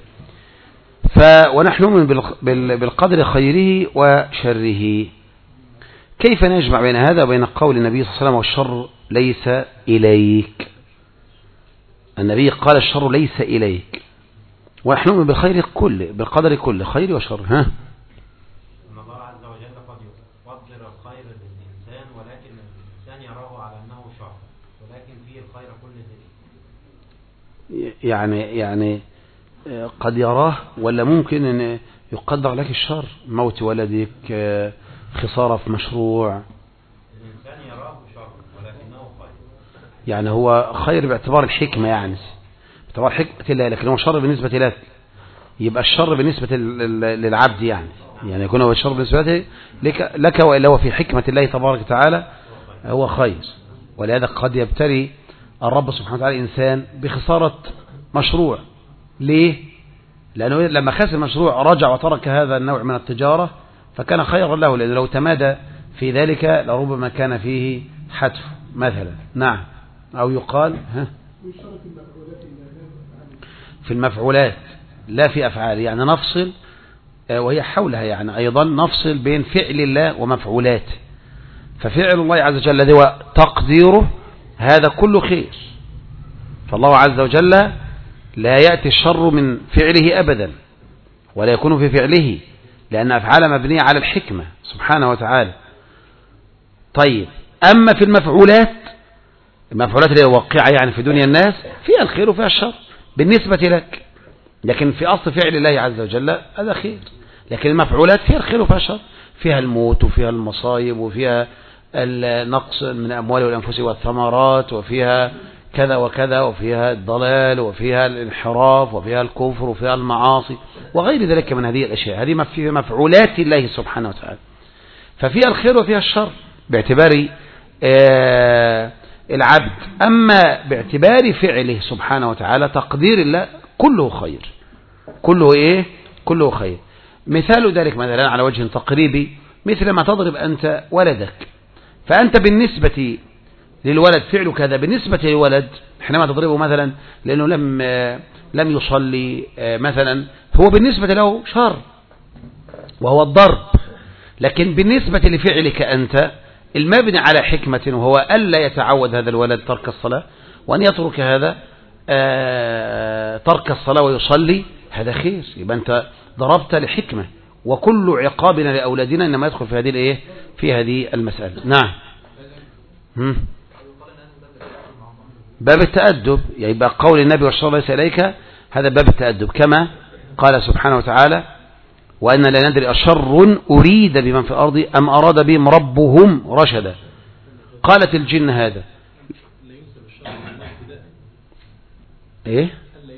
ف ونحن نؤمن بالقدر خيره وشره. كيف نجمع بين هذا وبين قول النبي صلى الله عليه وسلم والشر ليس إليك؟ النبي قال الشر ليس إليك، ونحن نؤمن بالخير كله، بالقدر كله، خير وشر. ها ان الله عز وجل قد يقدر الخير للإنسان، ولكن الإنسان يراه على أنه شر، ولكن فيه الخير كله ذلك. يعني يعني قد يراه، ولا ممكن أن يقدر لك الشر، موت ولدك، خسارة في مشروع. الإنسان يراه شر ولكنه خير. يعني هو خير باعتبار الحكمة، يعني باعتبار حكمة الله، لكن هو شر بالنسبة لك. يبقى الشر بالنسبة للعبد، يعني يعني يكون هو الشر بالنسبة لك, لك وإلا هو في حكمة الله تبارك وتعالى هو خير. ولهذا قد يبتلي الرب سبحانه وتعالى إنسان بخسارة مشروع. ليه؟ لأنه لما خسر المشروع رجع وترك هذا النوع من التجارة فكان خيرا له، لأنه لو تمادى في ذلك لربما كان فيه حتف مثلا. نعم. أو يقال ها في المفعولات لا في أفعال، يعني نفصل، وهي حولها يعني أيضا نفصل بين فعل الله ومفعولاته. ففعل الله عز وجل هو تقديره، هذا كله خير. فالله عز وجل لا يأتي الشر من فعله أبدا، ولا يكون في فعله، لأن أفعال مبنية على الحكمة سبحانه وتعالى. طيب، أما في المفعولات، المفعولات اللي هي واقعة يعني في دنيا الناس، فيها الخير وفيها الشر بالنسبة لك، لكن في أصل فعل الله عز وجل هذا خير. لكن المفعولات فيها الخير وفيها الشر، فيها الموت وفيها المصايب وفيها النقص من الأموال والأنفس والثمرات، وفيها كذا وكذا، وفيها الضلال وفيها الانحراف وفيها الكفر وفيها المعاصي وغير ذلك من هذه الأشياء. هذه في مفعولات الله سبحانه وتعالى، ففيها الخير وفيها الشر باعتبار آه العبد. أما باعتبار فعله سبحانه وتعالى تقدير الله كله خير، كله إيه؟ كله خير. مثال ذلك مثلا على وجه تقريبي، مثل ما تضرب أنت ولدك، فأنت بالنسبة للولد فعلك هذا بالنسبة للولد حينما تضربه مثلا لأنه لم لم يصلي مثلا، هو بالنسبة له شر وهو الضرب. لكن بالنسبة لفعلك أنت المبني على حكمة، وهو ألا يتعود هذا الولد ترك الصلاة، وأن يترك هذا ترك الصلاة ويصلي، هذا خير. يبقى أنت ضربت لحكمة، وكل عقابنا لأولادنا إنما يدخل في هذه الإيه؟ في هذه المسألة. نعم. هم. باب التأدب، يعني يبقى قول النبي والشر ليس إليك، هذا باب التأدب، كما قال سبحانه وتعالى: وأن لا ندري أشر أريد بمن في الأرض أم أراد بهم ربهم رشدا. قالت الجن هذا إيه؟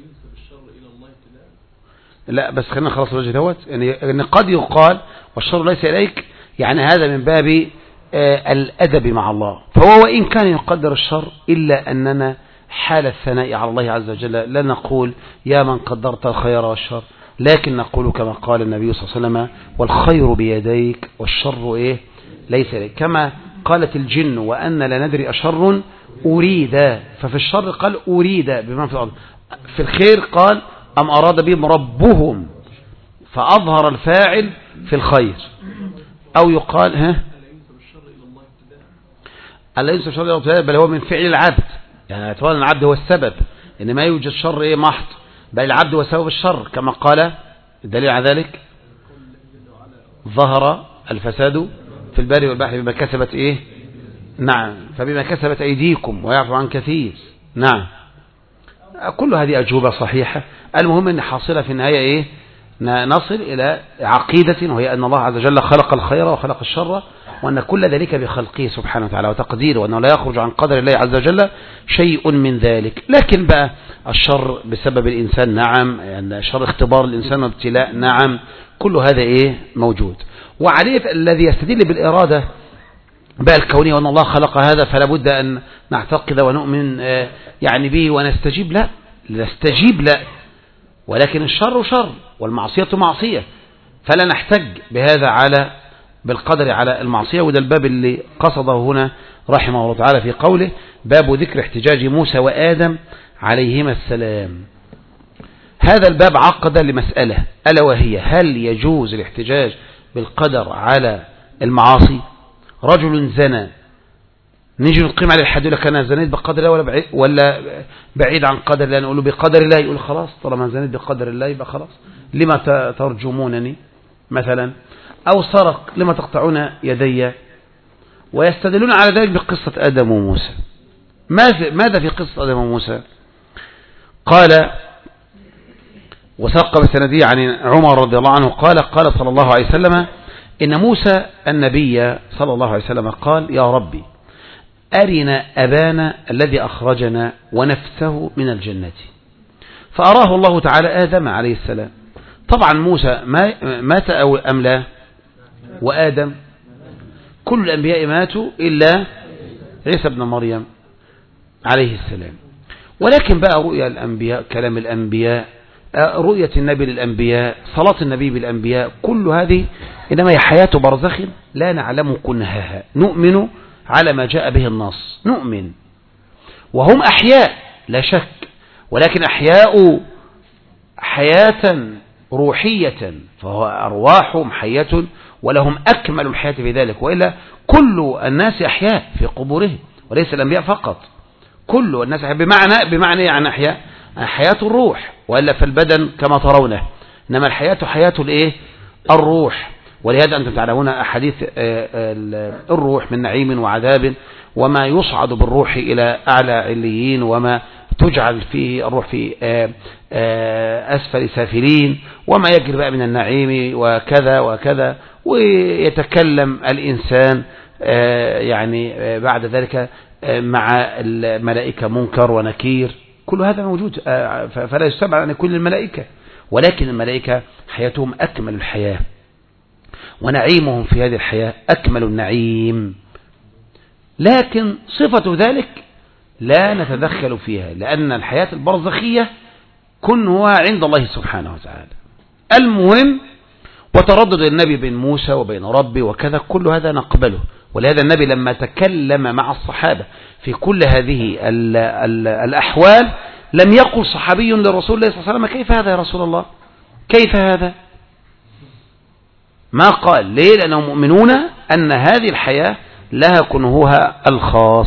لا بس خلينا خلاص الوجه دوت، يعني قد يقال والشر ليس إليك، يعني هذا من باب آه الأدب مع الله. فهو وإن كان يقدر الشر إلا أننا حال الثناء على الله عز وجل لا نقول يا من قدرت الخير والشر، لكن نقول كما قال النبي صلى الله عليه وسلم: والخير بيديك والشر إيه؟ ليس إليك. كما قالت الجن: وأن لا ندري أشر أريد، ففي الشر قال أريد بمن في الأرض، في الخير قال أم أراد بهم ربهم، فأظهر الفاعل في الخير. أو يقال ها ألا ينسب الشر إلى الله، بل هو من فعل العبد، يعني اعتبار العبد هو السبب، إن ما يوجد شر إيه محض، بل العبد هو سبب الشر، كما قال الدليل على ذلك: ظهر الفساد في البر والبحر بما كسبت إيه؟ نعم، فبما كسبت أيديكم ويعفو عن كثير. نعم، كل هذه أجوبة صحيحة. المهم أن حاصلة في النهاية إيه؟ نصل إلى عقيدة، وهي أن الله عز وجل خلق الخير وخلق الشر، وأن كل ذلك بخلقه سبحانه وتعالى وتقديره، وأنه لا يخرج عن قدر الله عز وجل شيء من ذلك. لكن بقى الشر بسبب الإنسان، نعم، يعني الشر اختبار الإنسان وابتلاء، نعم، كل هذا إيه؟ موجود. وعليه الذي يستدل بالإرادة بقى الكونية وأن الله خلق هذا، فلا بد أن نعتقد ونؤمن يعني به ونستجيب، لا نستجيب لا، ولكن الشر شر والمعصية معصية، فلا نحتج بهذا على بالقدر على المعصية. وده الباب اللي قصده هنا رحمه الله تعالى في قوله: باب ذكر احتجاج موسى وآدم عليهما السلام. هذا الباب عقد لمسألة، ألا وهي: هل يجوز الاحتجاج بالقدر على المعاصي؟ رجل زنى نيجي نقيم عليه الحد يقول لك أنا زنيت بقدر الله ولا بعيد, ولا بعيد عن قدر الله؟ نقول له بقدر الله. يقول خلاص طالما زنيت بقدر الله يبقى خلاص. لما ترجمونني مثلا؟ أو سرق لما تقطعون يدي؟ ويستدلون على ذلك بقصة آدم وموسى. ماذا في قصة آدم وموسى؟ قال وثق بسندية عن عمر رضي الله عنه قال قال صلى الله عليه وسلم إن موسى النبي صلى الله عليه وسلم قال يا ربي أرنا أبانا الذي أخرجنا ونفسه من الجنة، فأراه الله تعالى آدم عليه السلام. طبعا موسى مات أو أم لا؟ وآدم كل الأنبياء ماتوا إلا عيسى ابن مريم عليه السلام. ولكن بقى رؤيا الأنبياء، كلام الأنبياء، رؤية النبي للأنبياء، صلاة النبي بالأنبياء، كل هذه إنما هي حياة برزخ لا نعلم كنهها، نؤمن على ما جاء به النص، نؤمن. وهم أحياء لا شك، ولكن أحياء حياة روحية، فهو أرواحهم حياة ولهم أكمل الحياة في ذلك، وإلا كل الناس أحياء في قبورهم وليس الأنبياء فقط. كل الناس أحياء بمعنى بمعنى عن أحياء حياة الروح، وإلا فالبدن كما ترونه، إنما الحياة حياة الإيه؟ الروح. ولهذا أنتم تعلمون أحاديث الروح من نعيم وعذاب، وما يصعد بالروح إلى أعلى عليين، وما تجعل فيه الروح في أسفل سافلين، وما يجري بقى من النعيم وكذا وكذا. ويتكلم الإنسان يعني بعد ذلك مع الملائكة منكر ونكير، كل هذا موجود، فلا يستبعد أن يكون الملائكة، ولكن الملائكة حياتهم أكمل الحياة، ونعيمهم في هذه الحياة أكمل النعيم. لكن صفة ذلك لا نتدخل فيها، لأن الحياة البرزخية كنها عند الله سبحانه وتعالى. المهم وتردد النبي بين موسى وبين ربي وكذا، كل هذا نقبله. ولهذا النبي لما تكلم مع الصحابة في كل هذه ال ال الأحوال لم يقل صحابي لرسول الله صلى الله عليه وسلم كيف هذا يا رسول الله، كيف هذا؟ ما قال. ليه؟ لأنهم مؤمنون أن هذه الحياة لها كنهها الخاص.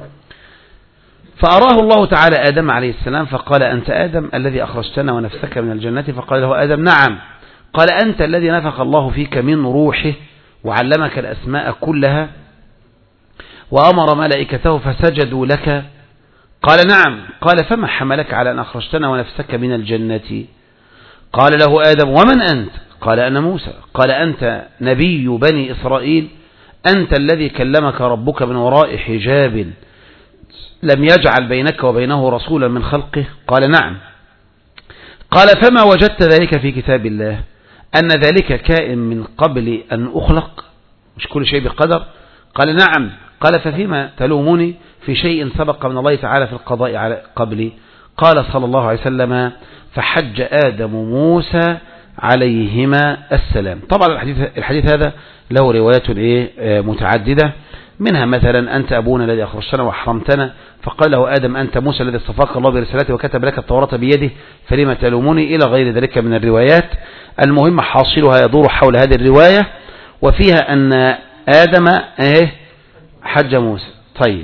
فأراه الله تعالى آدم عليه السلام فقال أنت آدم الذي أخرجتنا ونفسك من الجنة؟ فقال له آدم نعم. قال أنت الذي نفخ الله فيك من روحه وعلمك الأسماء كلها وأمر ملائكته فسجدوا لك؟ قال نعم. قال فما حملك على أن أخرجتنا ونفسك من الجنة؟ قال له آدم ومن أنت؟ قال أنا موسى. قال أنت نبي بني إسرائيل؟ أنت الذي كلمك ربك من وراء حجاب لم يجعل بينك وبينه رسولا من خلقه؟ قال نعم. قال فما وجدت ذلك في كتاب الله أن ذلك كائن من قبل أن أخلق؟ مش كل شيء بقدر؟ قال نعم. قال ففيما تلومني في شيء سبق من الله تعالى في القضاء على قبلي؟ قال صلى الله عليه وسلم فحج آدم موسى عليهما السلام. طبعا الحديث, الحديث هذا له روايات إيه متعددة، منها مثلا أنت أبونا الذي أخرجتنا وحرمتنا، فقال له آدم أنت موسى الذي اصطفاك الله برسالته وكتب لك التوراة بيده فلما تلومني، إلى غير ذلك من الروايات. المهم حاصلها يدور حول هذه الرواية، وفيها أن آدم إيه حج موسى. طيب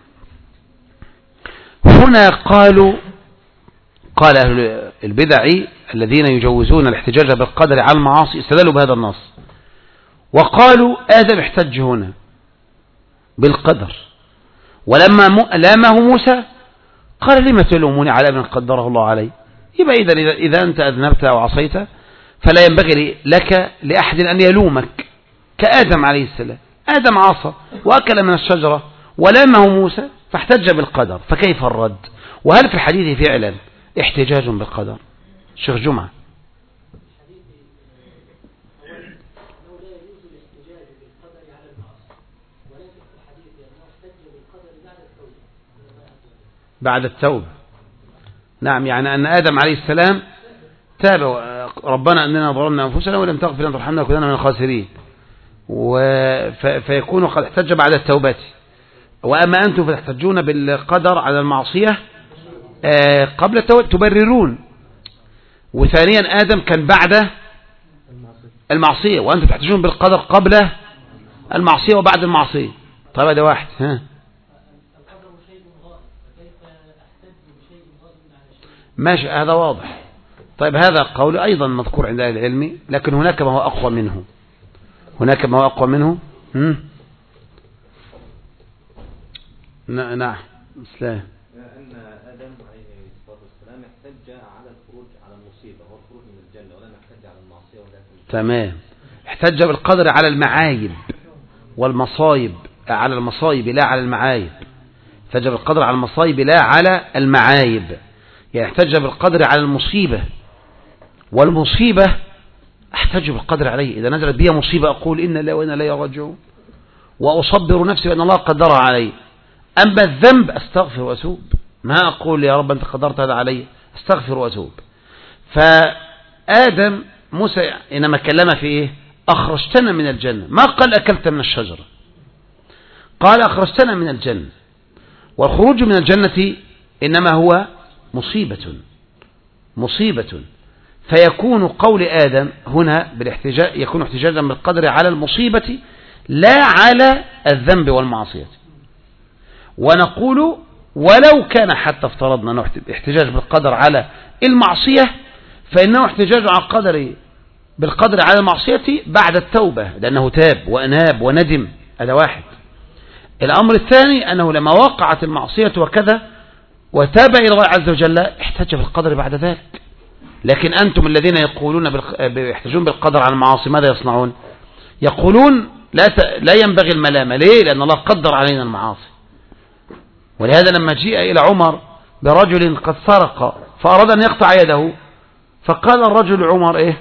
هنا قالوا قال أهل البدع الذين يجوزون الاحتجاج بالقدر على المعاصي استدلوا بهذا النص وقالوا آدم احتج هنا بالقدر، ولما لامه موسى قال لما تلوموني على من قدره الله علي؟ يبقى إذا, إذا أنت أذنبت أو عصيت فلا ينبغي لك لأحد أن يلومك كآدم عليه السلام. آدم عصى وأكل من الشجرة ولامه موسى فاحتج بالقدر، فكيف الرد؟ وهل في الحديث فعلا احتجاج بالقدر؟ شيخ جمعة بعد التوبة. نعم، يعني أن آدم عليه السلام تاب ربنا أننا ظلمنا أنفسنا ولم تغفر لنا وترحمنا وكنا من الخاسرين، فيكون قد احتج بعد التوبة. وأما أنتم فتحتجون بالقدر على المعصية قبل التوبة تبررون. وثانيا آدم كان بعد المعصية وأنتم تحتجون بالقدر قبل المعصية وبعد المعصية. طيب هذا واحد. ها ماشي هذا واضح. طيب هذا قول أيضا مذكور عند أهل العلم، لكن هناك ما هو أقوى منه. هناك ما هو أقوى منه. هم؟ نعم مسلم. أن آدم عليه الصلاة والسلام احتج على الخروج على المصيبة والخروج من الجنة، ولم يحتج على المعصية ولكن تمام. احتج بالقدر على المعايب والمصايب، على المصايب لا على المعايب. احتج بالقدر على المصايب لا على المعايب، يعني احتج بالقدر على المصيبة، والمصيبة احتج بالقدر عليه. إذا نزلت بي مصيبة أقول إن لا وإن لا يرجعون، وأصبر نفسي بأن الله قدرها علي. أما الذنب أستغفر وأتوب، ما أقول يا رب أنت قدرت هذا علي، أستغفر وأتوب. فآدم موسى إنما كلم في إيه؟ أخرجتنا من الجنة، ما قال أكلت من الشجرة، قال أخرجتنا من الجنة. والخروج من الجنة إنما هو مصيبة مصيبة، فيكون قول آدم هنا بالاحتجاج يكون احتجاجا بالقدر على المصيبة لا على الذنب والمعصية. ونقول ولو كان حتى افترضنا احتجاج بالقدر على المعصية، فإنه احتجاج على القدر بالقدر على المعصية بعد التوبة، لأنه تاب وأناب وندم. هذا واحد. الأمر الثاني أنه لما وقعت المعصية وكذا وتاب إلى الله عز وجل احتج بالقدر بعد ذلك. لكن أنتم الذين يقولون يحتجون بالقدر على المعاصي ماذا يصنعون؟ يقولون لا لا ينبغي الملامة. ليه؟ لأن الله قدر علينا المعاصي. ولهذا لما جاء إلى عمر برجل قد سرق فأراد أن يقطع يده، فقال الرجل عمر إيه؟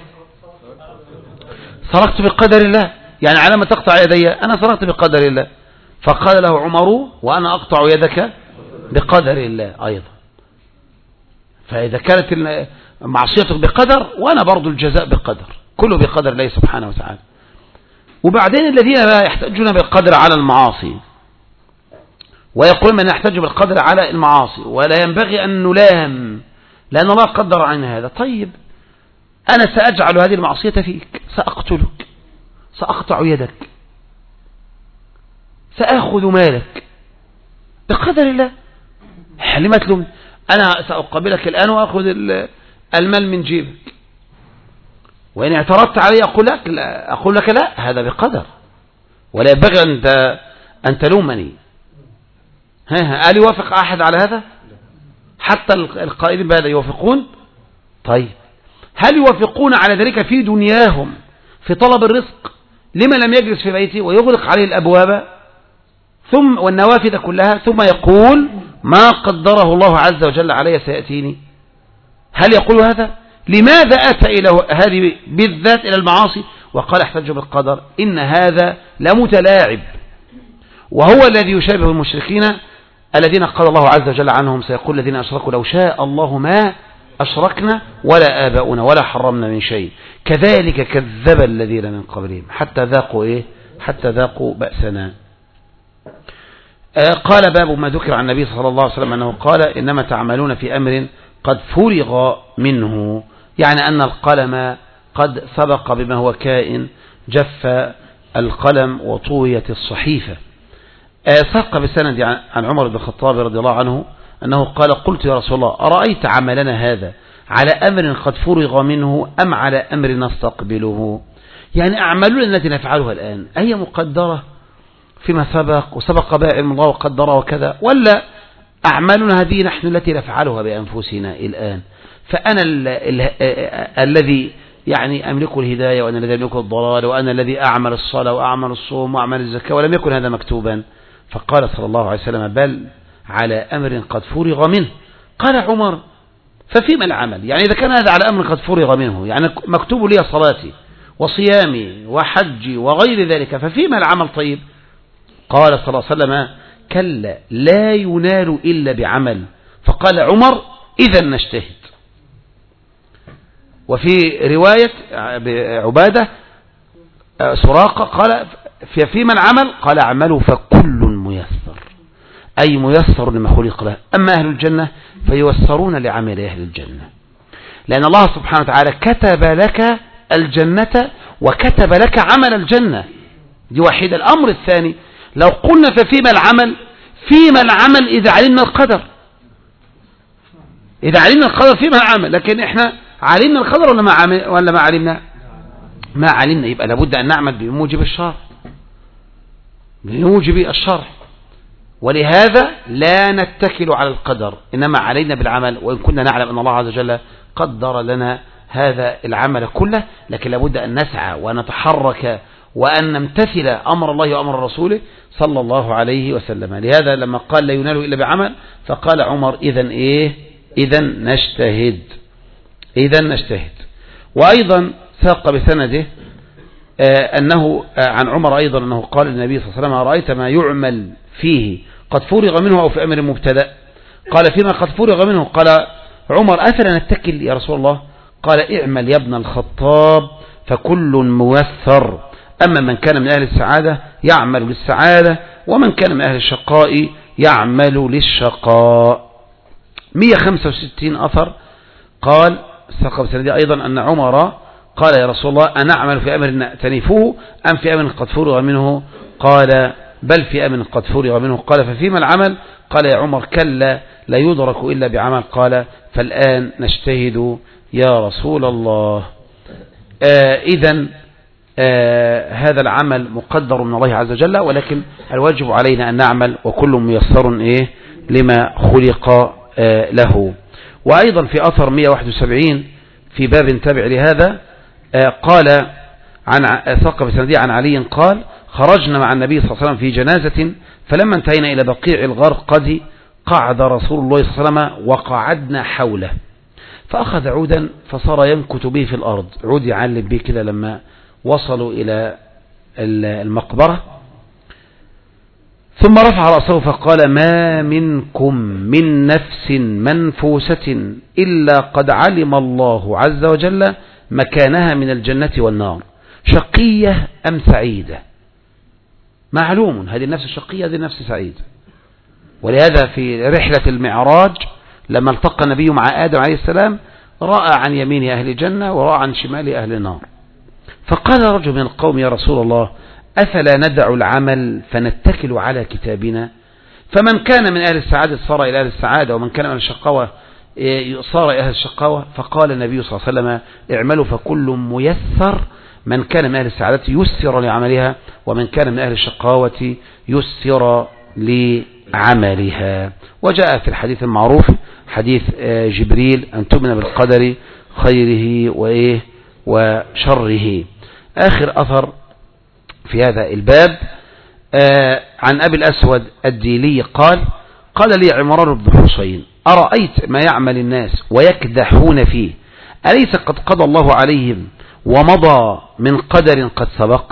سرقت بقدر الله، يعني على ما تقطع يدي أنا سرقت بقدر الله. فقال له عمر وأنا أقطع يدك بقدر الله أيضا. فإذا كانت معصيتك بقدر وأنا برضو الجزاء بقدر، كله بقدر الله سبحانه وتعالى. وبعدين الذين لا يحتاجون بالقدر على المعاصي ويقول من يحتاج بالقدر على المعاصي ولا ينبغي أن نلام لأن الله قدر عنا هذا. طيب أنا سأجعل هذه المعصية فيك، سأقتلك، سأقطع يدك، سأخذ مالك بقدر الله. حلمت له أنا سأقابلك الآن وأخذ المال من جيبك، وإن اعترضت علي أقول لك لا، أقول لك لا، هذا بقدر ولا ينبغي أن أن تلومني. هل يوافق أحد على هذا؟ حتى القائلين بهذا يوافقون؟ طيب هل يوافقون على ذلك في دنياهم في طلب الرزق لمن لم يجلس في بيته ويغلق عليه الأبواب ثم والنوافذ كلها ثم يقول ما قدره الله عز وجل علي سيأتيني؟ هل يقول هذا؟ لماذا أتى إلى هذه بالذات إلى المعاصي وقال احتج بالقدر؟ إن هذا لمتلاعب، وهو الذي يشابه المشركين الذين قال الله عز وجل عنهم سيقول الذين أشركوا لو شاء الله ما أشركنا ولا آباؤنا ولا حرمنا من شيء كذلك كذب الذين من قبلهم حتى ذاقوا إيه؟ حتى ذاقوا بأسنا. آه قال باب ما ذكر عن النبي صلى الله عليه وسلم أنه قال إنما تعملون في أمر قد فرغ منه، يعني أن القلم قد سبق بما هو كائن، جف القلم وطويت الصحيفة. ساق بسند عن عمر بن الخطاب رضي الله عنه أنه قال قلت يا رسول الله أرأيت عملنا هذا على أمر قد فرغ منه أم على أمر نستقبله؟ يعني أعمالنا التي نفعلها الآن أي مقدرة فيما سبق وسبق بها علم الله وقدره وكذا، ولا أعمالنا هذه نحن التي نفعلها بأنفسنا الآن؟ فأنا ال ال الذي يعني أملك الهداية وأنا الذي أملك الضلال وأنا الذي أعمل الصلاة وأعمل الصوم وأعمل الزكاة ولم يكن هذا مكتوبا. فقال صلى الله عليه وسلم بل على أمر قد فرغ منه. قال عمر ففيما العمل؟ يعني إذا كان هذا على أمر قد فرغ منه يعني مكتوب لي صلاتي وصيامي وحجي وغير ذلك، ففيما العمل؟ طيب قال صلى الله عليه وسلم كلا لا ينال إلا بعمل. فقال عمر إذا نجتهد. وفي رواية عبادة سراقة قال فيما العمل؟ قال اعملوا فكل ميسر، أي ميسر لما خلق له. أما أهل الجنة فييسرون لعمل أهل الجنة، لأن الله سبحانه وتعالى كتب لك الجنة وكتب لك عمل الجنة. دي واحدة. الأمر الثاني لو قلنا ففيما العمل، فيما العمل إذا علمنا القدر، إذا علمنا القدر فيما العمل، لكن إحنا علمنا القدر ولا ما ولا ما علمنا؟ ما علمنا. يبقى لابد أن نعمل بموجب الشرع، بموجب الشرع. ولهذا لا نتكل على القدر، إنما علينا بالعمل، وإن كنا نعلم أن الله عز وجل قدر لنا هذا العمل كله، لكن لابد أن نسعى ونتحرك وأن نمتثل أمر الله وأمر رسوله صلى الله عليه وسلم. لهذا لما قال لا ينال إلا بعمل، فقال عمر إذن إيه؟ إذن نجتهد، إذن نجتهد. وأيضا ساق بسنده آه أنه آه عن عمر أيضا أنه قال للنبي صلى الله عليه وسلم: أرأيت ما يعمل فيه قد فرغ منه أو في أمر مبتدأ؟ قال: فيما قد فرغ منه. قال عمر: أفلا نتكل يا رسول الله؟ قال: اعمل يا ابن الخطاب فكل ميسر، أما من كان من أهل السعادة يعمل للسعادة، ومن كان من أهل الشقاء يعمل للشقاء. مئة وخمسة وستين أثر. قال ساق بسنده أيضا أن عمر قال: يا رسول الله أنا أعمل في أمر نأتنفه أم في أمر قد فرغ منه؟ قال: بل في أمر قد فرغ منه. قال: ففيما العمل؟ قال يا عمر: كلا لا يدرك إلا بعمل. قال: فالآن نجتهد يا رسول الله. آه إذن آه هذا العمل مقدر من الله عز وجل، ولكن الواجب علينا أن نعمل، وكل ميسر إيه لما خلق آه له. وأيضا في أثر مئة وواحد وسبعين في باب تابع لهذا آه قال عن ثقب سندي عن علي قال: خرجنا مع النبي صلى الله عليه وسلم في جنازة، فلما انتهينا إلى بقيع الغرقد قعد رسول الله صلى الله عليه وسلم وقعدنا حوله، فأخذ عودا فصار ينكت به في الأرض، عود يعلم به كده. لما وصلوا إلى المقبرة ثم رفع رأسه فقال: ما منكم من نفس منفوسة إلا قد علم الله عز وجل مكانها من الجنة والنار، شقية أم سعيدة؟ معلوم هذه النفس الشقية، هذه النفس سعيدة. ولهذا في رحلة المعراج لما التقى النبي مع آدم عليه السلام رأى عن يمين أهل الجنة ورأى عن شمال أهل النار، فقال رجل من القوم: يا رسول الله أفلا ندع العمل فنتكل على كتابنا؟ فمن كان من أهل السعادة صار إلى أهل السعادة، ومن كان من الشقاوة صار إلى أهل الشقاوة. فقال النبي صلى الله عليه وسلم: اعملوا فكل ميسر، من كان من أهل السعادة يسر لعملها، ومن كان من أهل الشقاوة يسر لعملها. وجاء في الحديث المعروف حديث جبريل أن تؤمن بالقدر خيره وإيه وشره. آخر أثر في هذا الباب آه عن أبي الأسود الديلي قال: قال لي عمران بن حسين: أرأيت ما يعمل الناس ويكدحون فيه، أليس قد قضى الله عليهم ومضى من قدر قد سبق؟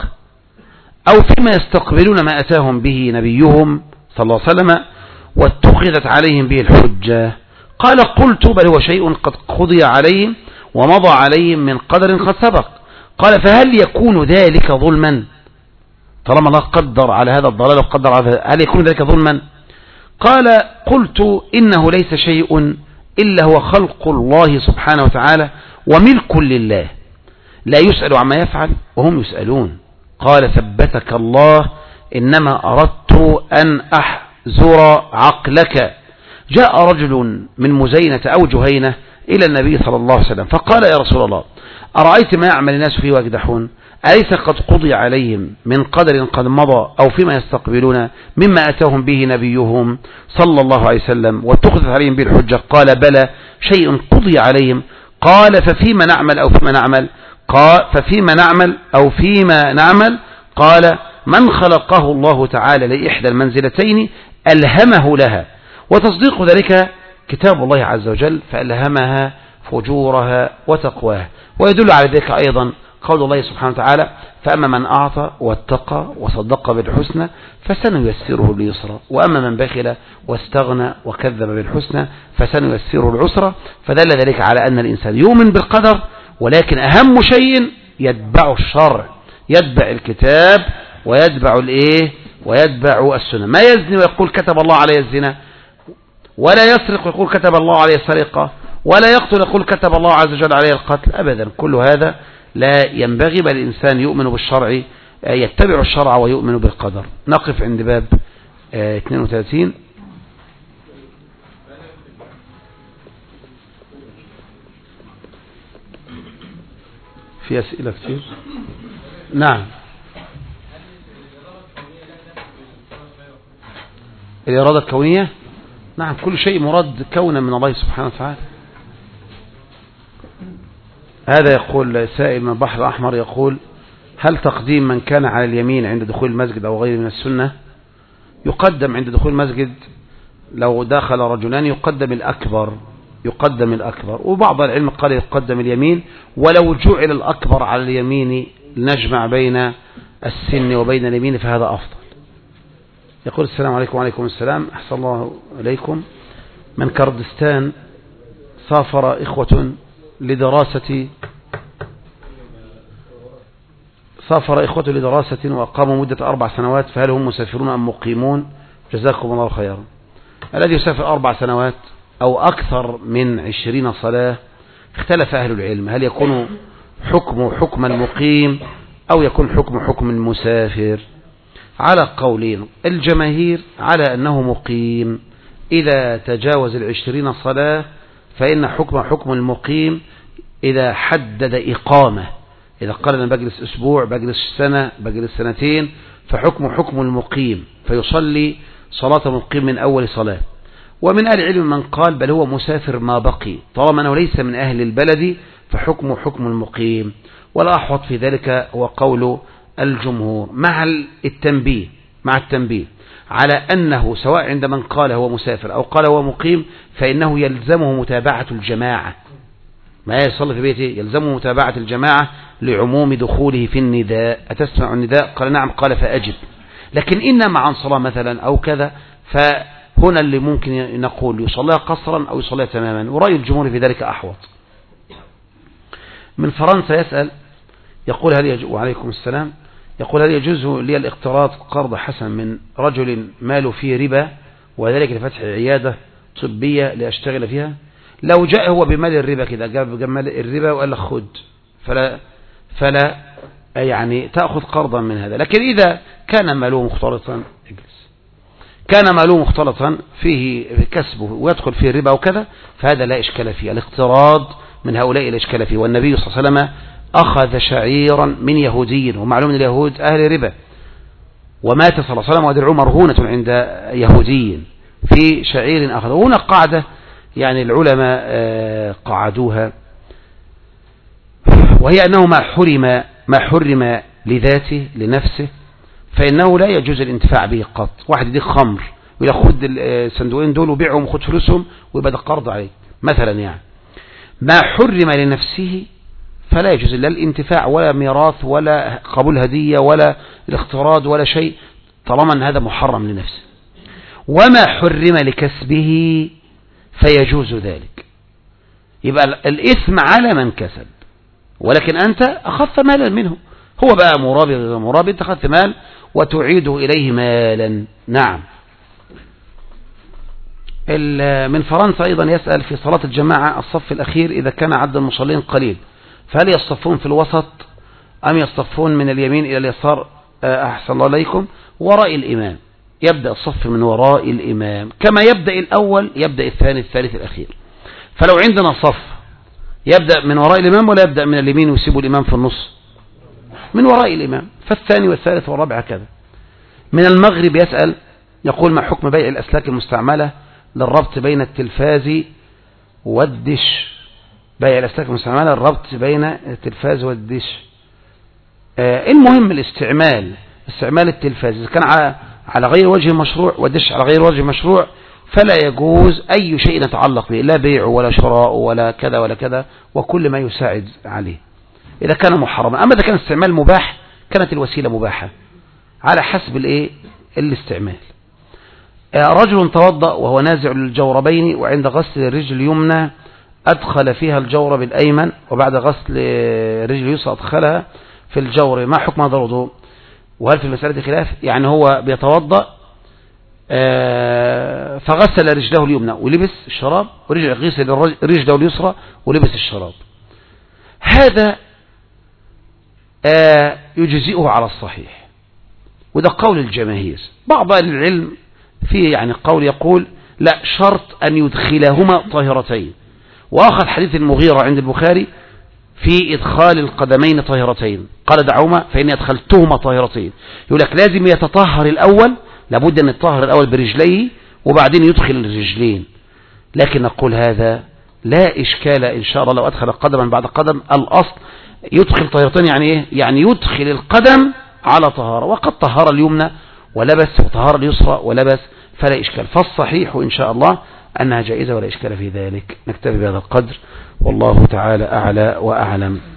أو فيما يستقبلون ما أتاهم به نبيهم صلى الله عليه وسلم واتخذت عليهم به الحجة؟ قال: قلت: بل هو شيء قد قضي عليهم ومضى عليهم من قدر قد سبق. قال: فهل يكون ذلك ظلما؟ طالما الله قدر على هذا الضلال وقدر على هذا، هل يكون ذلك ظلما؟ قال: قلت: إنه ليس شيء إلا هو خلق الله سبحانه وتعالى وملك لله، لا يسأل عما يفعل وهم يسألون. قال: ثبتك الله، إنما أردت أن أحزر عقلك. جاء رجل من مزينة أو جهينة إلى النبي صلى الله عليه وسلم فقال: يا رسول الله أرأيت ما يعمل الناس فيه ويكدحون، أليس قد قضي عليهم من قدر قد مضى أو فيما يستقبلون مما أتاهم به نبيهم صلى الله عليه وسلم واتخذت عليهم به الحجة؟ قال: بلى، شيء قضي عليهم. قال: ففيما نعمل أو فيما نعمل؟ قال: ففيما نعمل أو فيما نعمل؟ قال: من خلقه الله تعالى لإحدى المنزلتين ألهمه لها، وتصديق ذلك كتاب الله عز وجل، فألهمها فجورها وتقواها. ويدل على ذلك أيضا قول الله سبحانه وتعالى: فأما من أعطى واتقى وصدق بالحسنى فسنيسره لليسرى، وأما من بخل واستغنى وكذب بالحسنى فسنيسره العسرى. فدل ذلك على أن الإنسان يؤمن بالقدر، ولكن أهم شيء يتبع الشرع، يتبع الكتاب ويتبع الإيه ويتبع السنة. ما يزني ويقول كتب الله عليه الزنا، ولا يسرق ويقول كتب الله عليه السرقة، ولا يقتل يقول كتب الله عز وجل عليه القتل، أبدا. كل هذا لا ينبغي، بل الإنسان يؤمن بالشرع يتبع الشرع ويؤمن بالقدر. نقف عند باب اثنين وثلاثين. في أسئلة كتير. نعم. الإرادة الكونية، نعم، كل شيء مراد كونا من الله سبحانه وتعالى. هذا يقول سائل من البحر الأحمر، يقول: هل تقديم من كان على اليمين عند دخول المسجد أو غيره من السنة؟ يقدم عند دخول المسجد لو دخل رجلان يقدم الأكبر، يقدم الأكبر، وبعض العلم قال يقدم اليمين، ولو جعل الأكبر على اليمين نجمع بين السن وبين اليمين فهذا أفضل. يقول: السلام عليكم. وعليكم السلام، أحسن الله إليكم. من كردستان سافر إخوة لدراسة سافر إخوة لدراسة وأقاموا مدة أربع سنوات، فهل هم مسافرون أم مقيمون؟ جزاكم الله خيرا. الذي يسافر أربع سنوات أو أكثر من عشرين صلاة اختلف أهل العلم، هل يكون حكم حكم المقيم أو يكون حكم حكم المسافر؟ على قولين. الجماهير على أنه مقيم، إذا تجاوز العشرين صلاة فإن حكم حكم المقيم إذا حدد إقامة، إذا قال أنا بجلس أسبوع، بجلس سنة، بجلس سنتين، فحكم حكم المقيم، فيصلي صلاة مقيم من أول صلاة. ومن أهل العلم من قال بل هو مسافر ما بقي، طالما أنه ليس من أهل البلد فحكم حكم المقيم، والأحوط في ذلك هو قول الجمهور، مع التنبيه مع التنبيه على أنه سواء عند من قال هو مسافر أو قال هو مقيم فإنه يلزمه متابعة الجماعة، ما يصلي في بيته يلزمه متابعة الجماعة لعموم دخوله في النداء. أتسمع النداء؟ قال نعم، قال فأجب. لكن إنما عن صلاة مثلا أو كذا، فهنا اللي ممكن نقول يصليها قصرا أو يصليها تماما، ورأي الجمهور في ذلك أحوط. من فرنسا يسأل، يقول هل يجوز، وعليكم السلام، يقول هل يجوز لي الاقتراض قرض حسن من رجل ماله فيه ربا وذلك لفتح عيادة طبية لأشتغل فيها؟ لو جاء هو بمال الربا كده، جاب بمال الربا وقال لك خد، فلا فلا يعني تأخذ قرضا من هذا. لكن إذا كان ماله مختلطا، اجلس، كان ماله مختلطا فيه كسبه ويدخل فيه الربا وكذا، فهذا لا إشكال فيه. الاقتراض من هؤلاء لا إشكال فيه. والنبي صلى الله عليه وسلم أخذ شعيرا من يهودي، ومعلوم من اليهود أهل ربا، ومات صلى الله عليه وسلم ودرعه مرهونة عند يهودي في شعير أخذ. هنا قاعدة يعني العلماء قعدوها، وهي أنه ما حرم ما حرم لذاته لنفسه فإنه لا يجوز الانتفاع به قط. واحد يديك خمر ويأخذ الصندوقين دول وبيعهم وخد فلوسهم ويبقى ده قرض عليه مثلا، يعني ما حرم لنفسه فلا يجوز لا الانتفاع ولا ميراث ولا قبول هدية ولا الاقتراض ولا شيء، طالما أن هذا محرم لنفسه. وما حرم لكسبه فيجوز ذلك، يبقى الإثم على من كسب، ولكن أنت أخذت مالا منه، هو بقى مرابي غير مرابي، أنت أخذت مال وتعيده إليه مالا. نعم. من فرنسا أيضا يسأل في صلاة الجماعة الصف الأخير إذا كان عدد المصلين قليل، فهل يصطفون في الوسط أم يصطفون من اليمين إلى اليسار؟ أحسن الله عليكم. وراء الإمام، يبدأ الصف من وراء الإمام كما يبدأ الأول، يبدأ الثاني الثالث الأخير. فلو عندنا صف يبدأ من وراء الإمام ولا يبدأ من اليمين ويسيبوا الإمام في النص؟ من وراء الإمام، فالثاني والثالث والرابع كذا. من المغرب يسأل، يقول ما حكم بيع الأسلاك المستعملة للربط بين التلفاز والدش؟ بيع الأسلاك المستعملة الربط بين التلفاز والدش. آه المهم الاستعمال، استعمال التلفاز إذا كان على غير وجه مشروع والدش على غير وجه مشروع فلا يجوز أي شيء يتعلق به، لا بيع ولا شراء ولا كذا ولا كذا، وكل ما يساعد عليه إذا كان محرما. أما إذا كان استعمال مباح كانت الوسيلة مباحة على حسب الايه الاستعمال. رجل توضأ وهو نازع للجوربين، وعند غسل الرجل اليمنى أدخل فيها الجورب الأيمن، وبعد غسل الرجل اليسرى أدخلها في الجورب، ما حكم هذا الوضوء؟ وهل في المسألة خلاف؟ يعني هو بيتوضأ فغسل رجله اليمنى ولبس الشراب، ورجع غسل رجله اليسرى ولبس الشراب. هذا يجزئه على الصحيح، وده قول الجماهير. بعض أهل العلم فيه يعني قول يقول لا، شرط أن يدخلهما طاهرتين، وآخر حديث المغيرة عند البخاري في إدخال القدمين طاهرتين، قال دعوما فإني أدخلتهما طاهرتين. يقول لك لازم يتطهر الأول، لابد أن يتطهر الأول برجليه وبعدين يدخل الرجلين. لكن نقول هذا لا إشكال إن شاء الله لو أدخل قدما بعد قدم. الأصل يدخل طاهرتين يعني إيه؟ يعني يدخل القدم على طهارة، وقد طهر اليمنى ولبس وطهر اليسرى ولبس، فلا إشكال. فالصحيح إن شاء الله أنها جائزة ولا إشكال في ذلك. نكتفي بهذا القدر، والله تعالى أعلى وأعلم.